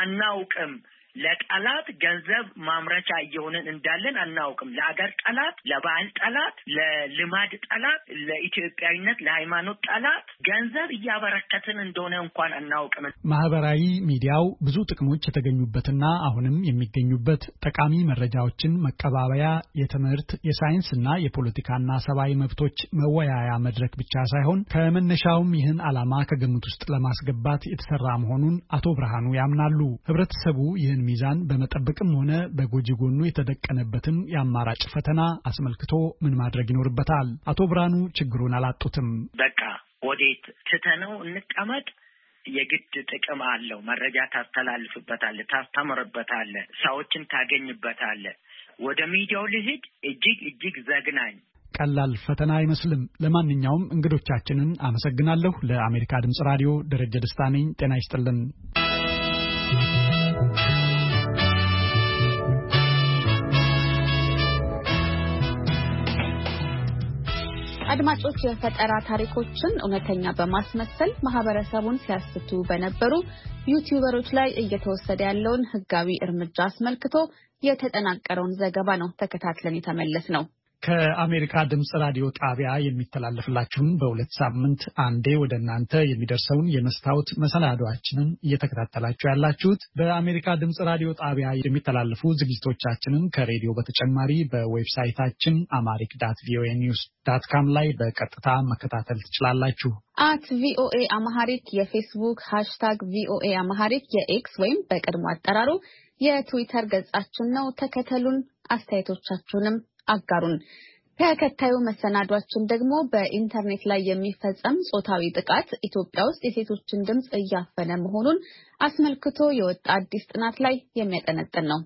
አናውቅም ለጠላት ገንዘብ ማምረቻ እየሆነን እንዳለን አናውቅም ለአገር ጠላት ለባህል ጠላት ለልማድ ጠላት ለኢትዮጵያዊነት ለሃይማኖት ጠላት ገንዘብ እያበረከትን እንደሆነ እንኳን አናውቅም ማህበራዊ ሚዲያው ብዙ ጥቅሞች የተገኙበትና አሁንም የሚገኙበት ጠቃሚ መረጃዎችን መቀባበያ የትምህርት የሳይንስና የፖለቲካና ሰብአዊ መብቶች መወያያ መድረክ ብቻ ሳይሆን ከመነሻውም ይህን ዓላማ ከግምት ውስጥ ለማስገባት የተሰራ መሆኑን አቶ ብርሃኑ ያምናሉ ህብረተሰቡ ይህን ሚዛን በመጠበቅም ሆነ በጎጂ ጎኑ የተደቀነበትን የአማራጭ ፈተና አስመልክቶ ምን ማድረግ ይኖርበታል አቶ ብርሃኑ ችግሩን አላጡትም በቃ ወዴት ትተነው እንቀመጥ የግድ ጥቅም አለው መረጃ ታስተላልፍበታለህ ታስተምርበታለህ ሰዎችን ታገኝበታለህ ወደ ሚዲያው ልሂድ እጅግ ዘግናኝ ቀላል ፈተና አይመስልም ለማንኛውም እንግዶቻችንን አመሰግናለሁ ለአሜሪካ ድምጽ ራዲዮ ደረጀ ደስታ ነኝ ጤና ይስጥልን አድማጮች የፈጠራ ታሪኮችን እውነተኛ በማስመሰል ማህበረሰቡን ሲያስቱ በነበሩ ዩቲዩበሮች ላይ እየተወሰደ ያለውን ህጋዊ እርምጃ አስመልክቶ የተጠናቀረውን ዘገባ ነው ተከታትለን የተመለስነው ከአሜሪካ ድምጽ ራዲዮ ጣቢያ የሚተላለፍላችሁን በሁለት ሳምንት አንዴ ወደ እናንተ የሚደርሰውን የመስታወት መሰናዶአችንን እየተከታተላችሁ ያላችሁት በአሜሪካ ድምጽ ራዲዮ ጣቢያ የሚተላለፉ ዝግጅቶቻችንን ከሬዲዮ በተጨማሪ በዌብሳይታችን amharic.voanews.com ላይ በቀጥታ መከታተል ትችላላችሁ @voa amharic የፌስቡክ #voa amharic የኤክስ ወይም በቀድሞ አጠራሩ የትዊተር ገጻችን ነው ተከተሉን አስተያየቶቻችሁንም አጋሩን ተከታዩ መሰናዷችን ደግሞ በኢንተርኔት ላይ የሚፈጸም ጾታዊ ጥቃት ኢትዮጵያ ውስጥ የሴቶችን ድምጽ እያፈነ መሆኑን አስመልክቶ የወጣ አዲስ ጥናት ላይ የሚያጠነጥን ነው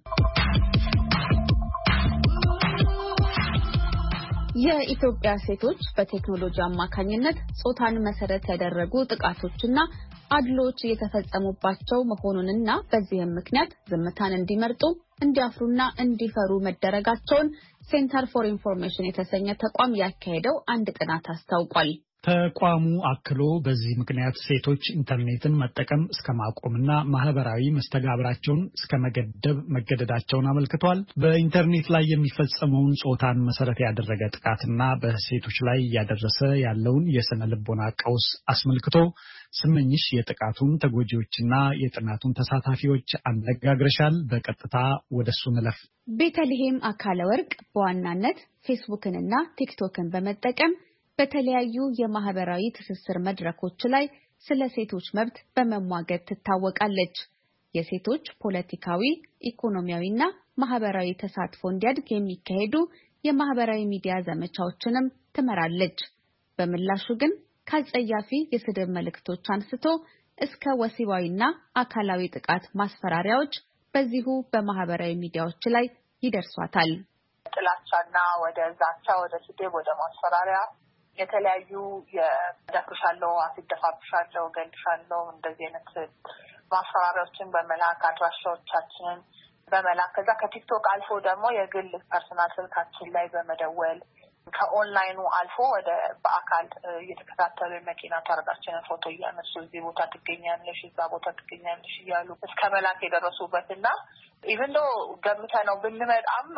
የኢትዮጵያ ሴቶች በቴክኖሎጂ አማካኝነት ጾታን መሰረት ያደረጉ ጥቃቶችና አድሎች እየተፈጸሙባቸው መሆኑንና በዚህም ምክንያት ዝምታን እንዲመርጡ እንዲያፍሩና እንዲፈሩ መደረጋቸውን ሴንተር ፎር ኢንፎርሜሽን የተሰኘ ተቋም ያካሄደው አንድ ጥናት አስታውቋል። ተቋሙ አክሎ በዚህ ምክንያት ሴቶች ኢንተርኔትን መጠቀም እስከማቆምና ማህበራዊ መስተጋብራቸውን እስከመገደብ መገደዳቸውን አመልክቷል። በኢንተርኔት ላይ የሚፈጸመውን ጾታን መሰረት ያደረገ ጥቃትና በሴቶች ላይ እያደረሰ ያለውን የስነ ልቦና ቀውስ አስመልክቶ ስመኝሽ የጥቃቱን ተጎጂዎችና የጥናቱን ተሳታፊዎች አነጋግረሻል። በቀጥታ ወደሱ እንለፍ። ቤተልሔም አካለ ወርቅ በዋናነት ፌስቡክንና ቲክቶክን በመጠቀም በተለያዩ የማህበራዊ ትስስር መድረኮች ላይ ስለ ሴቶች መብት በመሟገት ትታወቃለች። የሴቶች ፖለቲካዊ፣ ኢኮኖሚያዊና ማህበራዊ ተሳትፎ እንዲያድግ የሚካሄዱ የማህበራዊ ሚዲያ ዘመቻዎችንም ትመራለች። በምላሹ ግን ከጸያፊ የስድብ መልእክቶች አንስቶ እስከ ወሲባዊና አካላዊ ጥቃት ማስፈራሪያዎች በዚሁ በማህበራዊ ሚዲያዎች ላይ ይደርሷታል። ጥላቻና ወደ ዛቻ፣ ወደ ስድብ፣ ወደ ማስፈራሪያ የተለያዩ የደፍርሻለሁ፣ አስደፋብሻለሁ፣ ገልሻለሁ እንደዚህ አይነት ማስፈራሪያዎችን በመላክ አድራሻዎቻችንን በመላክ ከዛ ከቲክቶክ አልፎ ደግሞ የግል ፐርሰናል ስልካችን ላይ በመደወል ከኦንላይኑ አልፎ ወደ በአካል እየተከታተሉ መኪና ታርጋችንን ፎቶ እያነሱ እዚህ ቦታ ትገኛለሽ እዛ ቦታ ትገኛለሽ እያሉ እስከ መላክ የደረሱበትና ኢቭን ዶ ገምተነው ብንመጣም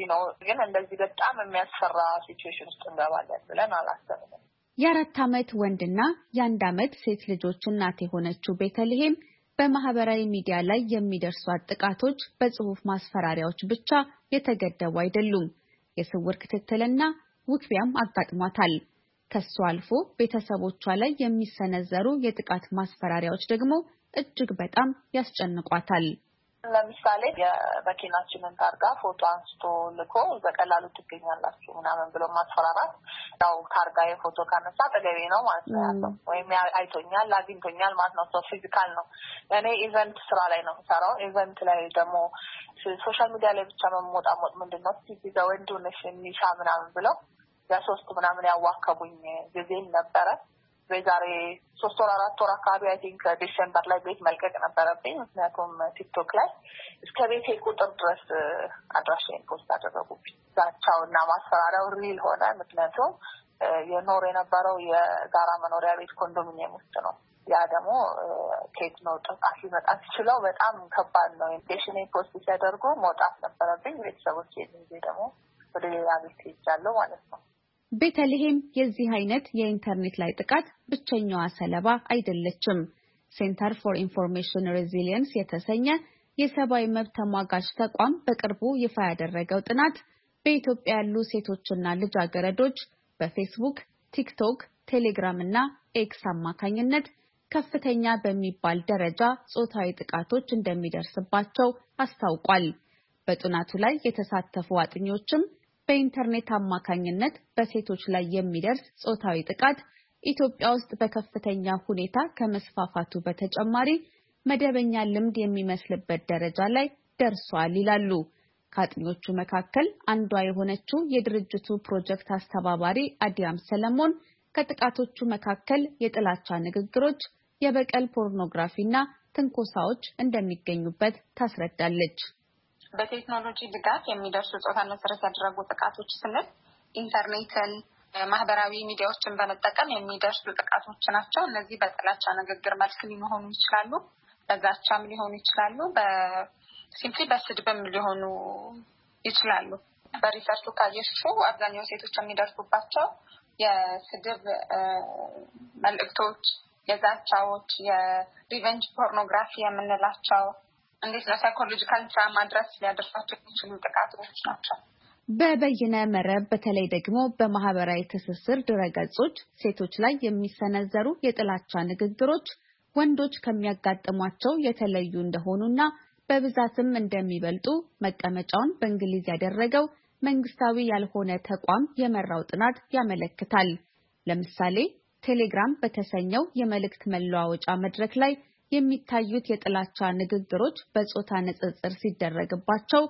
ግን እንደዚህ በጣም የሚያስፈራ ሲቹዌሽን ውስጥ እንገባለን ብለን አላሰብንም። የ4 ዓመት ወንድና የ1 ዓመት ሴት ልጆች እናት የሆነችው ቤተልሔም በማህበራዊ ሚዲያ ላይ የሚደርሷት ጥቃቶች በጽሁፍ ማስፈራሪያዎች ብቻ የተገደቡ አይደሉም። የስውር ክትትልና ውክቢያም አጋጥሟታል። ከሷ አልፎ ቤተሰቦቿ ላይ የሚሰነዘሩ የጥቃት ማስፈራሪያዎች ደግሞ እጅግ በጣም ያስጨንቋታል። ለምሳሌ የመኪናችንን ታርጋ ፎቶ አንስቶ ልኮ በቀላሉ ትገኛላችሁ ምናምን ብሎ ማስፈራራት ያው ታርጋ የፎቶ ካነሳ ተገቢ ነው ማለት ነው ወይም አይቶኛል አግኝቶኛል ማለት ነው። ሶ ፊዚካል ነው። እኔ ኢቨንት ስራ ላይ ነው ሰራው። ኢቨንት ላይ ደግሞ ሶሻል ሚዲያ ላይ ብቻ መሞጣሞጥ ምንድነው ሲዚ ወንዱ ነሽ ሚሻ ምናምን ብለው ያ3 ምናምን ያዋከቡኝ ጊዜ ነበረ። በዛሬ 3 ወር 4 ወር አካባቢ አይ ቲንክ ዲሴምበር ላይ ቤት መልቀቅ ነበረብኝ። ምክንያቱም ቲክቶክ ላይ እስከ ቤቴ ቁጥር ድረስ አድራሻዬን ፖስት አደረጉብኝ። ዛቻውና ማስፈራሪያው ሪል ሆነ። ምክንያቱም የኖር የነበረው የጋራ መኖሪያ ቤት ኮንዶሚኒየም ውስጥ ነው። ያ ደግሞ ከየት ነው ጥቃት ሊመጣ ይችላል? በጣም ከባድ ነው። ኢንቴንሽኔ ፖስት ሲያደርጉ መውጣት ነበረብኝ። ቤተሰቦቼ ደግሞ ወደ ሌላ ቤት ሄጃለሁ ማለት ነው። ቤተልሔም የዚህ አይነት የኢንተርኔት ላይ ጥቃት ብቸኛዋ ሰለባ አይደለችም። ሴንተር ፎር ኢንፎርሜሽን ሬዚሊየንስ የተሰኘ የሰብአዊ መብት ተሟጋች ተቋም በቅርቡ ይፋ ያደረገው ጥናት በኢትዮጵያ ያሉ ሴቶችና ልጃገረዶች በፌስቡክ፣ ቲክቶክ፣ ቴሌግራም እና ኤክስ አማካኝነት ከፍተኛ በሚባል ደረጃ ጾታዊ ጥቃቶች እንደሚደርስባቸው አስታውቋል። በጥናቱ ላይ የተሳተፉ አጥኚዎችም በኢንተርኔት አማካኝነት በሴቶች ላይ የሚደርስ ጾታዊ ጥቃት ኢትዮጵያ ውስጥ በከፍተኛ ሁኔታ ከመስፋፋቱ በተጨማሪ መደበኛ ልምድ የሚመስልበት ደረጃ ላይ ደርሷል ይላሉ። ከአጥኚዎቹ መካከል አንዷ የሆነችው የድርጅቱ ፕሮጀክት አስተባባሪ አዲያም ሰለሞን ከጥቃቶቹ መካከል የጥላቻ ንግግሮች፣ የበቀል ፖርኖግራፊና ትንኮሳዎች እንደሚገኙበት ታስረዳለች። በቴክኖሎጂ ድጋፍ የሚደርሱ ጾታን መሰረት ያደረጉ ጥቃቶች ስንል ኢንተርኔትን፣ ማህበራዊ ሚዲያዎችን በመጠቀም የሚደርሱ ጥቃቶች ናቸው። እነዚህ በጥላቻ ንግግር መልክ ሊሆኑ ይችላሉ፣ በዛቻም ሊሆኑ ይችላሉ፣ በሲምፕሊ በስድብም ሊሆኑ ይችላሉ። በሪሰርቹ ካየሽው አብዛኛው ሴቶች የሚደርሱባቸው የስድብ መልእክቶች፣ የዛቻዎች፣ የሪቨንጅ ፖርኖግራፊ የምንላቸው እንዴት ነው ሳይኮሎጂካል ትራውማ ድረስ ሊያደርሳቸው የሚችሉ ጥቃቶች ናቸው። በበይነ መረብ በተለይ ደግሞ በማህበራዊ ትስስር ድረገጾች ሴቶች ላይ የሚሰነዘሩ የጥላቻ ንግግሮች ወንዶች ከሚያጋጥሟቸው የተለዩ እንደሆኑና በብዛትም እንደሚበልጡ መቀመጫውን በእንግሊዝ ያደረገው መንግስታዊ ያልሆነ ተቋም የመራው ጥናት ያመለክታል። ለምሳሌ ቴሌግራም በተሰኘው የመልእክት መለዋወጫ መድረክ ላይ የሚታዩት የጥላቻ ንግግሮች በጾታ ንጽጽር ሲደረግባቸው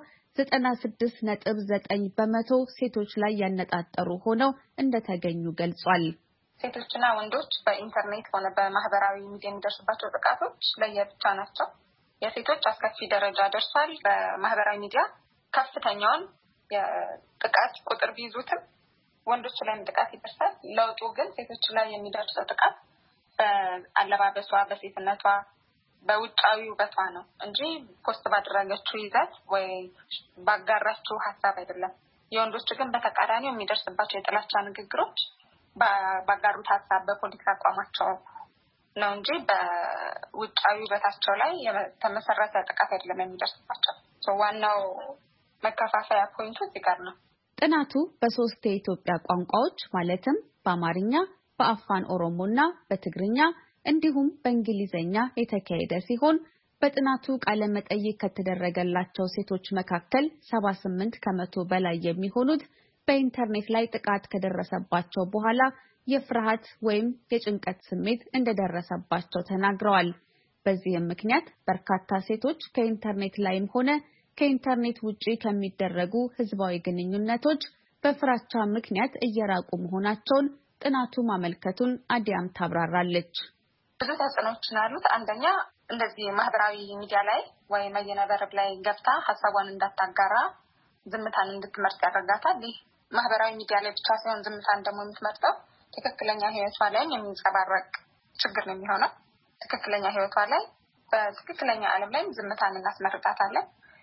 96.9% ሴቶች ላይ ያነጣጠሩ ሆነው እንደተገኙ ገልጿል። ሴቶችና ወንዶች በኢንተርኔት ሆነ በማህበራዊ ሚዲያ የሚደርሱባቸው ጥቃቶች ለየብቻ ናቸው። የሴቶች አስከፊ ደረጃ ደርሷል። በማህበራዊ ሚዲያ ከፍተኛውን የጥቃት ቁጥር ቢይዙትም ወንዶች ላይም ጥቃት ይደርሳል። ለውጡ ግን ሴቶች ላይ የሚደርሰው ጥቃት በአለባበሷ፣ በሴትነቷ፣ በውጫዊ ውበቷ ነው እንጂ ፖስት ባደረገችው ይዘት ወይ ባጋራችው ሀሳብ አይደለም። የወንዶች ግን በተቃራኒው የሚደርስባቸው የጥላቻ ንግግሮች ባጋሩት ሀሳብ፣ በፖለቲካ አቋማቸው ነው እንጂ በውጫዊ ውበታቸው ላይ የተመሰረተ ጥቃት አይደለም የሚደርስባቸው። ዋናው መከፋፈያ ፖይንቱ እዚህ ጋር ነው። ጥናቱ በ3 የኢትዮጵያ ቋንቋዎች ማለትም በአማርኛ፣ በአፋን ኦሮሞና በትግርኛ እንዲሁም በእንግሊዘኛ የተካሄደ ሲሆን በጥናቱ ቃለ መጠይቅ ከተደረገላቸው ሴቶች መካከል 78% በላይ የሚሆኑት በኢንተርኔት ላይ ጥቃት ከደረሰባቸው በኋላ የፍርሃት ወይም የጭንቀት ስሜት እንደደረሰባቸው ተናግረዋል። በዚህም ምክንያት በርካታ ሴቶች ከኢንተርኔት ላይም ሆነ ከኢንተርኔት ውጪ ከሚደረጉ ህዝባዊ ግንኙነቶች በፍራቻ ምክንያት እየራቁ መሆናቸውን ጥናቱ ማመልከቱን አዲያም ታብራራለች። ብዙ ተጽዕኖዎች አሉት። አንደኛ እንደዚህ ማህበራዊ ሚዲያ ላይ ወይ በይነ መረብ ላይ ገብታ ሀሳቧን እንዳታጋራ ዝምታን እንድትመርጥ ያደርጋታል። ይህ ማህበራዊ ሚዲያ ላይ ብቻ ሳይሆን ዝምታን ደግሞ የምትመርጠው ትክክለኛ ህይወቷ ላይ የሚንጸባረቅ ችግር ነው የሚሆነው። ትክክለኛ ህይወቷ ላይ በትክክለኛ ዓለም ላይ ዝምታን እናስመርጣታለን።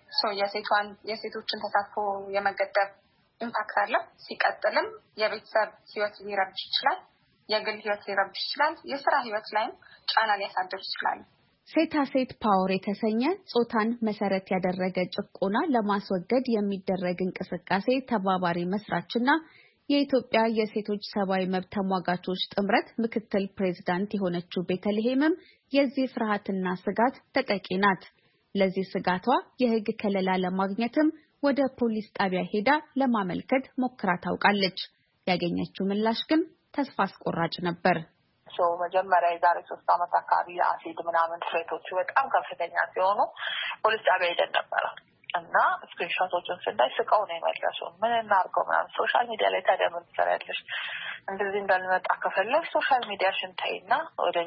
የሴቶችን ተሳትፎ የመገደብ ኢምፓክት አለ። ሲቀጥልም የቤተሰብ ህይወት ሊረብሽ ይችላል፣ የግል ህይወት ሊረብሽ ይችላል፣ የሥራ ህይወት ላይም ጫና ሊያሳድር ይችላል። ሴት ፓወር የተሰኘ ጾታን መሰረት ያደረገ ጭቆና ለማስወገድ የሚደረግ እንቅስቃሴ ተባባሪ መስራችና የኢትዮጵያ የሴቶች ሰብአዊ መብት ተሟጋቾች ጥምረት ምክትል ፕሬዝዳንት የሆነችው ቤተልሔምም የዚህ ፍርሃትና ስጋት ተጠቂ ናት። ለዚህ ስጋቷ የህግ ከለላ ለማግኘትም ወደ ፖሊስ ጣቢያ ሄዳ ለማመልከት ሞክራ ታውቃለች። ያገኘችው ምላሽ ግን ተስፋ አስቆራጭ ነበር። መጀመሪያ የዛሬ 3 ዓመት አካባቢ የአሲድ ምናምን ፍሬቶቹ በጣም ከፍተኛ ሲሆኑ ፖሊስ ጣቢያ ሄደን ነበረ እና ስክሪንሾቶችን ስናይ ስቀው ነው የመለሱን። ምን እናድርገው ምናምን ሶሻል ሚዲያ ላይ ታዲያ ምን ትሰሪያለሽ? እንደዚህ እንዳልመጣ ከፈለግሽ ሶሻል ሚዲያሽን ተይና ወደ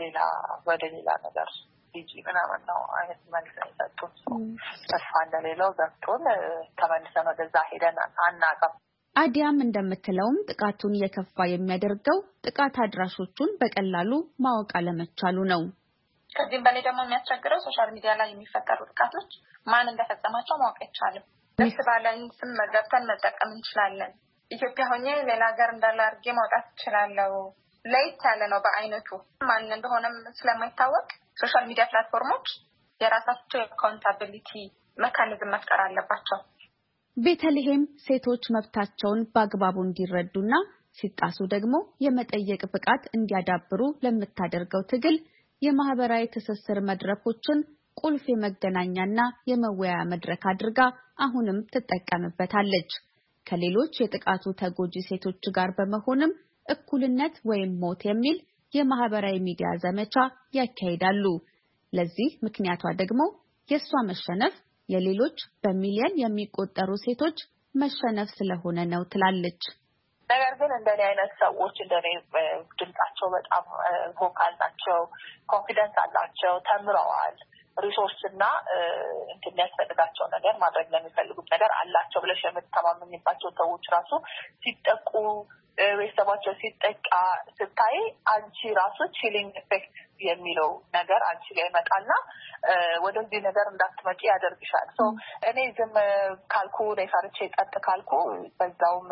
ሌላ ነገር ሂጂ ምናምን ነው አይነት መልስ የሰጡን። ተስፋ እንደሌለው ገብቶን ተመልሰን ወደዛ ሄደን አናውቅም። አዲያም እንደምትለውም ጥቃቱን የከፋ የሚያደርገው ጥቃት አድራሾቹን በቀላሉ ማወቅ አለመቻሉ ነው። ከዚህም በላይ ደግሞ የሚያስቸግረው ሶሻል ሚዲያ ላይ የሚፈጠሩ ጥቃቶች ማን እንደፈጸማቸው ማወቅ አይቻልም። ደስ ባለን ስም ገብተን መጠቀም እንችላለን። ኢትዮጵያ ሆኜ ሌላ ሀገር እንዳለ አድርጌ ማውጣት እችላለሁ። ለየት ያለ ነው በአይነቱ። ማን እንደሆነም ስለማይታወቅ ሶሻል ሚዲያ ፕላትፎርሞች የራሳቸው አካውንታቢሊቲ ሜካኒዝም መፍጠር አለባቸው። ቤተልሔም ሴቶች መብታቸውን በአግባቡ እንዲረዱና ሲጣሱ ደግሞ የመጠየቅ ብቃት እንዲያዳብሩ ለምታደርገው ትግል የማህበራዊ ትስስር መድረኮችን ቁልፍ የመገናኛና የመወያያ መድረክ አድርጋ አሁንም ትጠቀምበታለች። ከሌሎች የጥቃቱ ተጎጂ ሴቶች ጋር በመሆንም እኩልነት ወይም ሞት የሚል የማህበራዊ ሚዲያ ዘመቻ ያካሂዳሉ። ለዚህ ምክንያቷ ደግሞ የሷ መሸነፍ የሌሎች በሚሊዮን የሚቆጠሩ ሴቶች መሸነፍ ስለሆነ ነው ትላለች። ነገር ግን እንደኔ አይነት ሰዎች እንደኔ ድምጻቸው በጣም ቮካል ናቸው፣ ኮንፊደንስ አላቸው፣ ተምረዋል፣ ሪሶርስ እና የሚያስፈልጋቸው ነገር ማድረግ ለሚፈልጉት ነገር አላቸው ብለሽ የምትተማመኝባቸው ሰዎች ራሱ ሲጠቁ ቤተሰባቸው ሲጠቃ ስታይ አንቺ ራሱ ቺሊንግ ኢፌክት የሚለው ነገር አንቺ ላይ ይመጣና ወደዚህ ነገር እንዳትመጪ ያደርግሻል። እኔ ዝም ካልኩ ፈርቼ ቀጥ ካልኩ በዛውም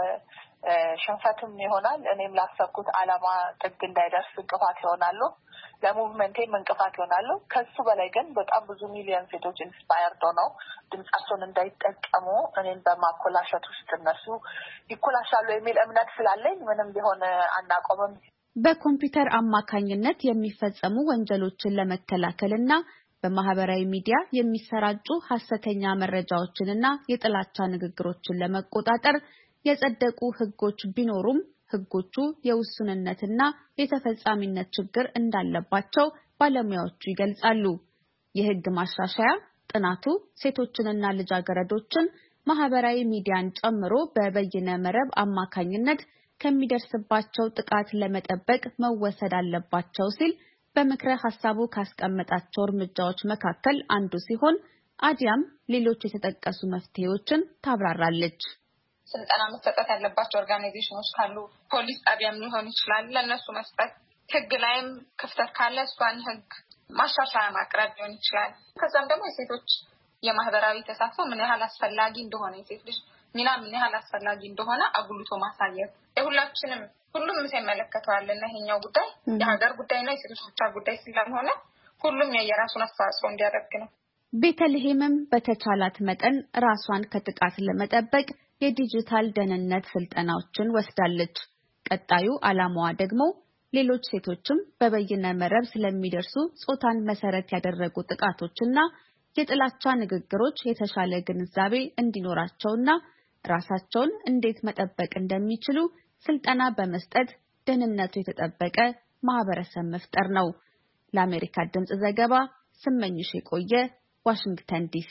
ሽንፈትም ይሆናል። እኔም ላሰብኩት ዓላማ ጥግ እንዳይደርስ እንቅፋት ይሆናሉ፣ ለሙቭመንቴም እንቅፋት ይሆናሉ። ከሱ በላይ ግን በጣም ብዙ ሚሊዮን ሴቶች ኢንስፓየርድ ሆነው ድምጻቸውን እንዳይጠቀሙ እኔም በማኮላሸት ውስጥ እነሱ ይኮላሻሉ የሚል እምነት ስላለኝ ምንም ቢሆን አናቆምም። በኮምፒውተር አማካኝነት የሚፈጸሙ ወንጀሎችን ለመከላከልና በማህበራዊ ሚዲያ የሚሰራጩ ሐሰተኛ መረጃዎችንና የጥላቻ ንግግሮችን ለመቆጣጠር የጸደቁ ህጎች ቢኖሩም ህጎቹ የውሱንነትና የተፈጻሚነት ችግር እንዳለባቸው ባለሙያዎቹ ይገልጻሉ። የህግ ማሻሻያ ጥናቱ ሴቶችንና ልጃገረዶችን ማህበራዊ ሚዲያን ጨምሮ በበይነ መረብ አማካኝነት ከሚደርስባቸው ጥቃት ለመጠበቅ መወሰድ አለባቸው ሲል በምክረ ሐሳቡ ካስቀመጣቸው እርምጃዎች መካከል አንዱ ሲሆን አዲያም ሌሎች የተጠቀሱ መፍትሄዎችን ታብራራለች። ስልጠና መስጠት ያለባቸው ኦርጋናይዜሽኖች ካሉ ፖሊስ ጣቢያም ሊሆን ይችላል፣ ለነሱ መስጠት፣ ህግ ላይም ክፍተት ካለ እሷን ህግ ማሻሻያ ማቅረብ ሊሆን ይችላል። ከዛም ደግሞ የሴቶች የማህበራዊ ተሳትፎ ምን ያህል አስፈላጊ እንደሆነ የሴት ልጅ ሚና ምን ያህል አስፈላጊ እንደሆነ አጉልቶ ማሳየት የሁላችንም ሁሉም ሲመለከተዋል እና ይሄኛው ጉዳይ የሀገር ጉዳይ ነው፣ የሴቶች ብቻ ጉዳይ ስለሆነ ሁሉም የራሱን አስተዋጽኦ እንዲያደርግ ነው። ቤተልሔምም በተቻላት መጠን ራሷን ከጥቃት ለመጠበቅ የዲጂታል ደህንነት ስልጠናዎችን ወስዳለች። ቀጣዩ ዓላማዋ ደግሞ ሌሎች ሴቶችም በበይነ መረብ ስለሚደርሱ ጾታን መሰረት ያደረጉ ጥቃቶችና የጥላቻ ንግግሮች የተሻለ ግንዛቤ እንዲኖራቸውና ራሳቸውን እንዴት መጠበቅ እንደሚችሉ ስልጠና በመስጠት ደህንነቱ የተጠበቀ ማህበረሰብ መፍጠር ነው። ለአሜሪካ ድምጽ ዘገባ ስመኝሽ የቆየ ዋሽንግተን ዲሲ።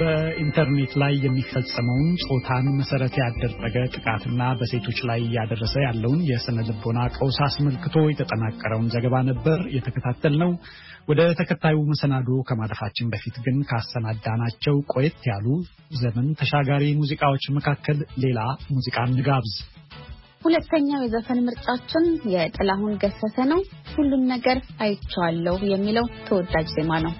በኢንተርኔት ላይ የሚፈጸመውን ጾታን መሰረት ያደረገ ጥቃትና በሴቶች ላይ ያደረሰ ያለውን የስነ ልቦና ቀውስ አስመልክቶ የተጠናቀረውን ዘገባ ነበር የተከታተልነው። ወደ ተከታዩ መሰናዶ ከማለፋችን በፊት ግን ካሰናዳናቸው ቆየት ያሉ ዘመን ተሻጋሪ ሙዚቃዎች መካከል ሌላ ሙዚቃ እንጋብዝ። ሁለተኛው የዘፈን ምርጫችን የጥላሁን ገሰሰ ነው። ሁሉን ነገር አይቻለሁ የሚለው ተወዳጅ ዜማ ነው።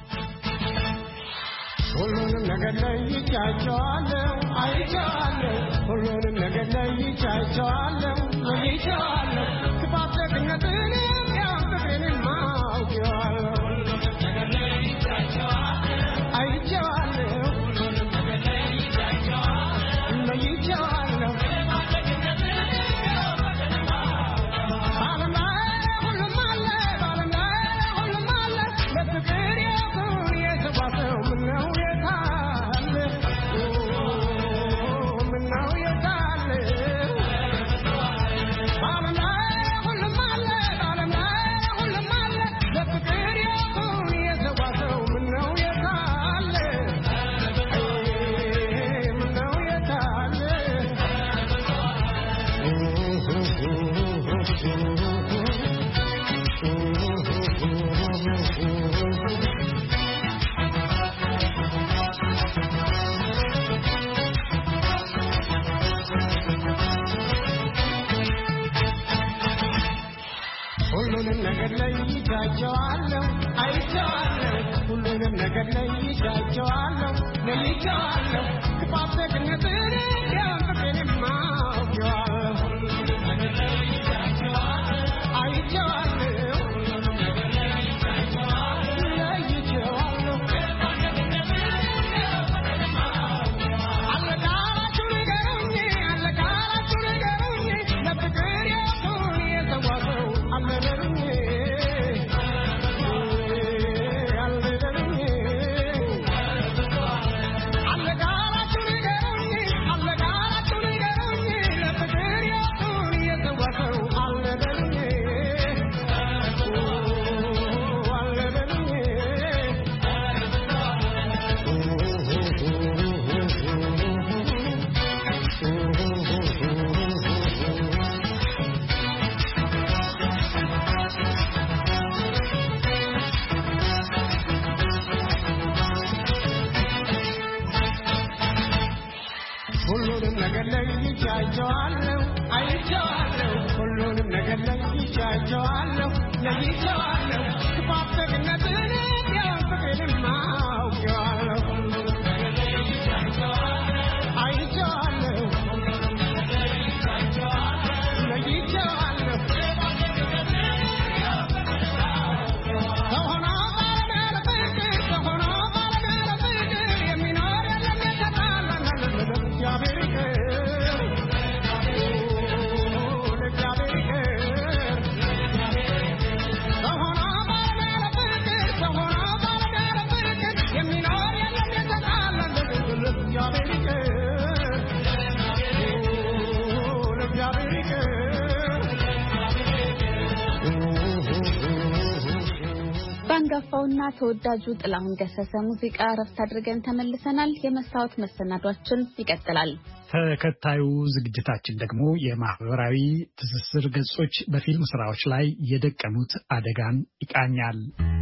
ሁሉንም ነገር ለይቻቸዋለሁ አይቻለሁ ሁሉንም ነገር ለይቻቸዋለሁ አይቻለሁ ክፋት ደግነትን ያፍቅሬን ማውቂዋለሁ ሁሉንም ነገር ለይቻቸዋለሁ አይቻለሁ ሁሉንም ነገር ለይቻቸዋለሁ ለይቻለሁ ሁሉንም ነገር ለይቻቸዋለሁ አይቻለሁ ሁሉንም ነገር ለይቻቸዋለሁ ለይቻለሁ ክፋት ደግነትን ያፍቅሬን ማውቂዋለሁ ሁሉንም ነገር ለይቻቸዋለሁ አይቻለሁ ሁሉንም ነገር ለይቻቸዋለሁ ለይቻለሁ አለቃላችሁ ንገሩኝ ለፍቅር ያቱን የተዋሰው አለበሩኝ ሁሉንም ነገር ለይቻቸዋለሁ አይቻለሁ ሁሉንም ነገር ለይቻቸዋለሁ ለይቻለሁ ክፋት ደግነትን ያፍቅሬን ማውቂዋለሁ ሁሉንም ነገር ለይቻቸዋለሁ አይቻለሁ ሁሉንም ነገር ለይቻቸዋለሁ ለይቻለሁ ከሆነ ባለመለ ፍቅር ከሆነ ባለመለ ፍቅር የሚኖር የለም የተጣላን እግዚአብሔር አንጋፋውና ተወዳጁ ጥላሁን ገሰሰ ሙዚቃ ረፍት አድርገን ተመልሰናል። የመስታወት መሰናዷችን ይቀጥላል። ተከታዩ ዝግጅታችን ደግሞ የማህበራዊ ትስስር ገጾች በፊልም ስራዎች ላይ የደቀኑት አደጋን ይቃኛል።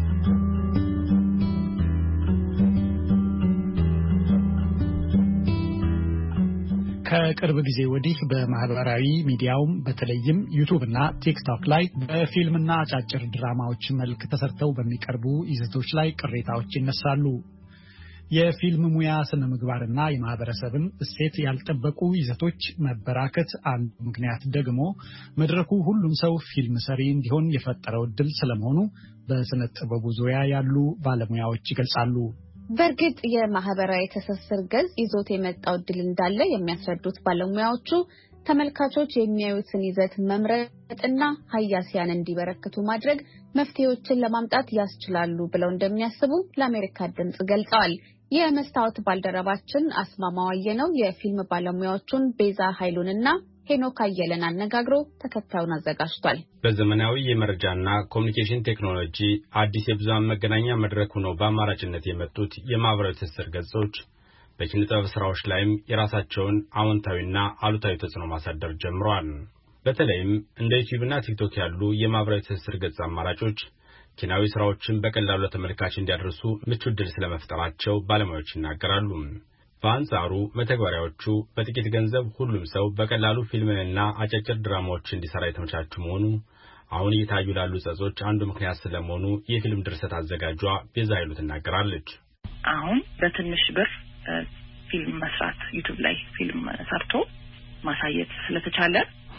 ከቅርብ ጊዜ ወዲህ በማህበራዊ ሚዲያውም በተለይም ዩቲዩብ እና ቲክቶክ ላይ በፊልምና አጫጭር ድራማዎች መልክ ተሰርተው በሚቀርቡ ይዘቶች ላይ ቅሬታዎች ይነሳሉ። የፊልም ሙያ ስነ ምግባርና የማህበረሰብን እሴት ያልጠበቁ ይዘቶች መበራከት አንዱ ምክንያት ደግሞ መድረኩ ሁሉም ሰው ፊልም ሰሪ እንዲሆን የፈጠረው እድል ስለመሆኑ በስነ ጥበቡ ዙሪያ ያሉ ባለሙያዎች ይገልጻሉ። በእርግጥ የማህበራዊ ትስስር ገጽ ይዞት የመጣው እድል እንዳለ የሚያስረዱት ባለሙያዎቹ ተመልካቾች የሚያዩትን ይዘት መምረጥና ሀያሲያን እንዲበረክቱ ማድረግ መፍትሄዎችን ለማምጣት ያስችላሉ ብለው እንደሚያስቡ ለአሜሪካ ድምጽ ገልጸዋል። የመስታወት ባልደረባችን አስማማዋየ ነው የፊልም ባለሙያዎቹን ቤዛ ኃይሉንና ሄኖክ አየለን አነጋግሮ ተከታዩን አዘጋጅቷል። በዘመናዊ የመረጃና ኮሙኒኬሽን ቴክኖሎጂ አዲስ የብዙሃን መገናኛ መድረክ ሆነው በአማራጭነት የመጡት የማህበራዊ ትስስር ገጾች በኪነ ጥበብ ስራዎች ላይም የራሳቸውን አዎንታዊና አሉታዊ ተጽዕኖ ማሳደር ጀምረዋል። በተለይም እንደ ዩቲዩብና ቲክቶክ ያሉ የማህበራዊ ትስስር ገጽ አማራጮች ኪናዊ ስራዎችን በቀላሉ ለተመልካች እንዲያደርሱ ምቹ ዕድል ስለመፍጠራቸው ባለሙያዎች ይናገራሉ። በአንጻሩ መተግበሪያዎቹ በጥቂት ገንዘብ ሁሉም ሰው በቀላሉ ፊልምንና አጫጭር ድራማዎችን እንዲሰራ የተመቻቹ መሆኑ አሁን እየታዩ ላሉ ጸጾች አንዱ ምክንያት ስለመሆኑ የፊልም ድርሰት አዘጋጇ ቤዛ ኃይሉ ትናገራለች። አሁን በትንሽ ብር ፊልም መስራት ዩቲዩብ ላይ ፊልም ሰርቶ ማሳየት ስለተቻለ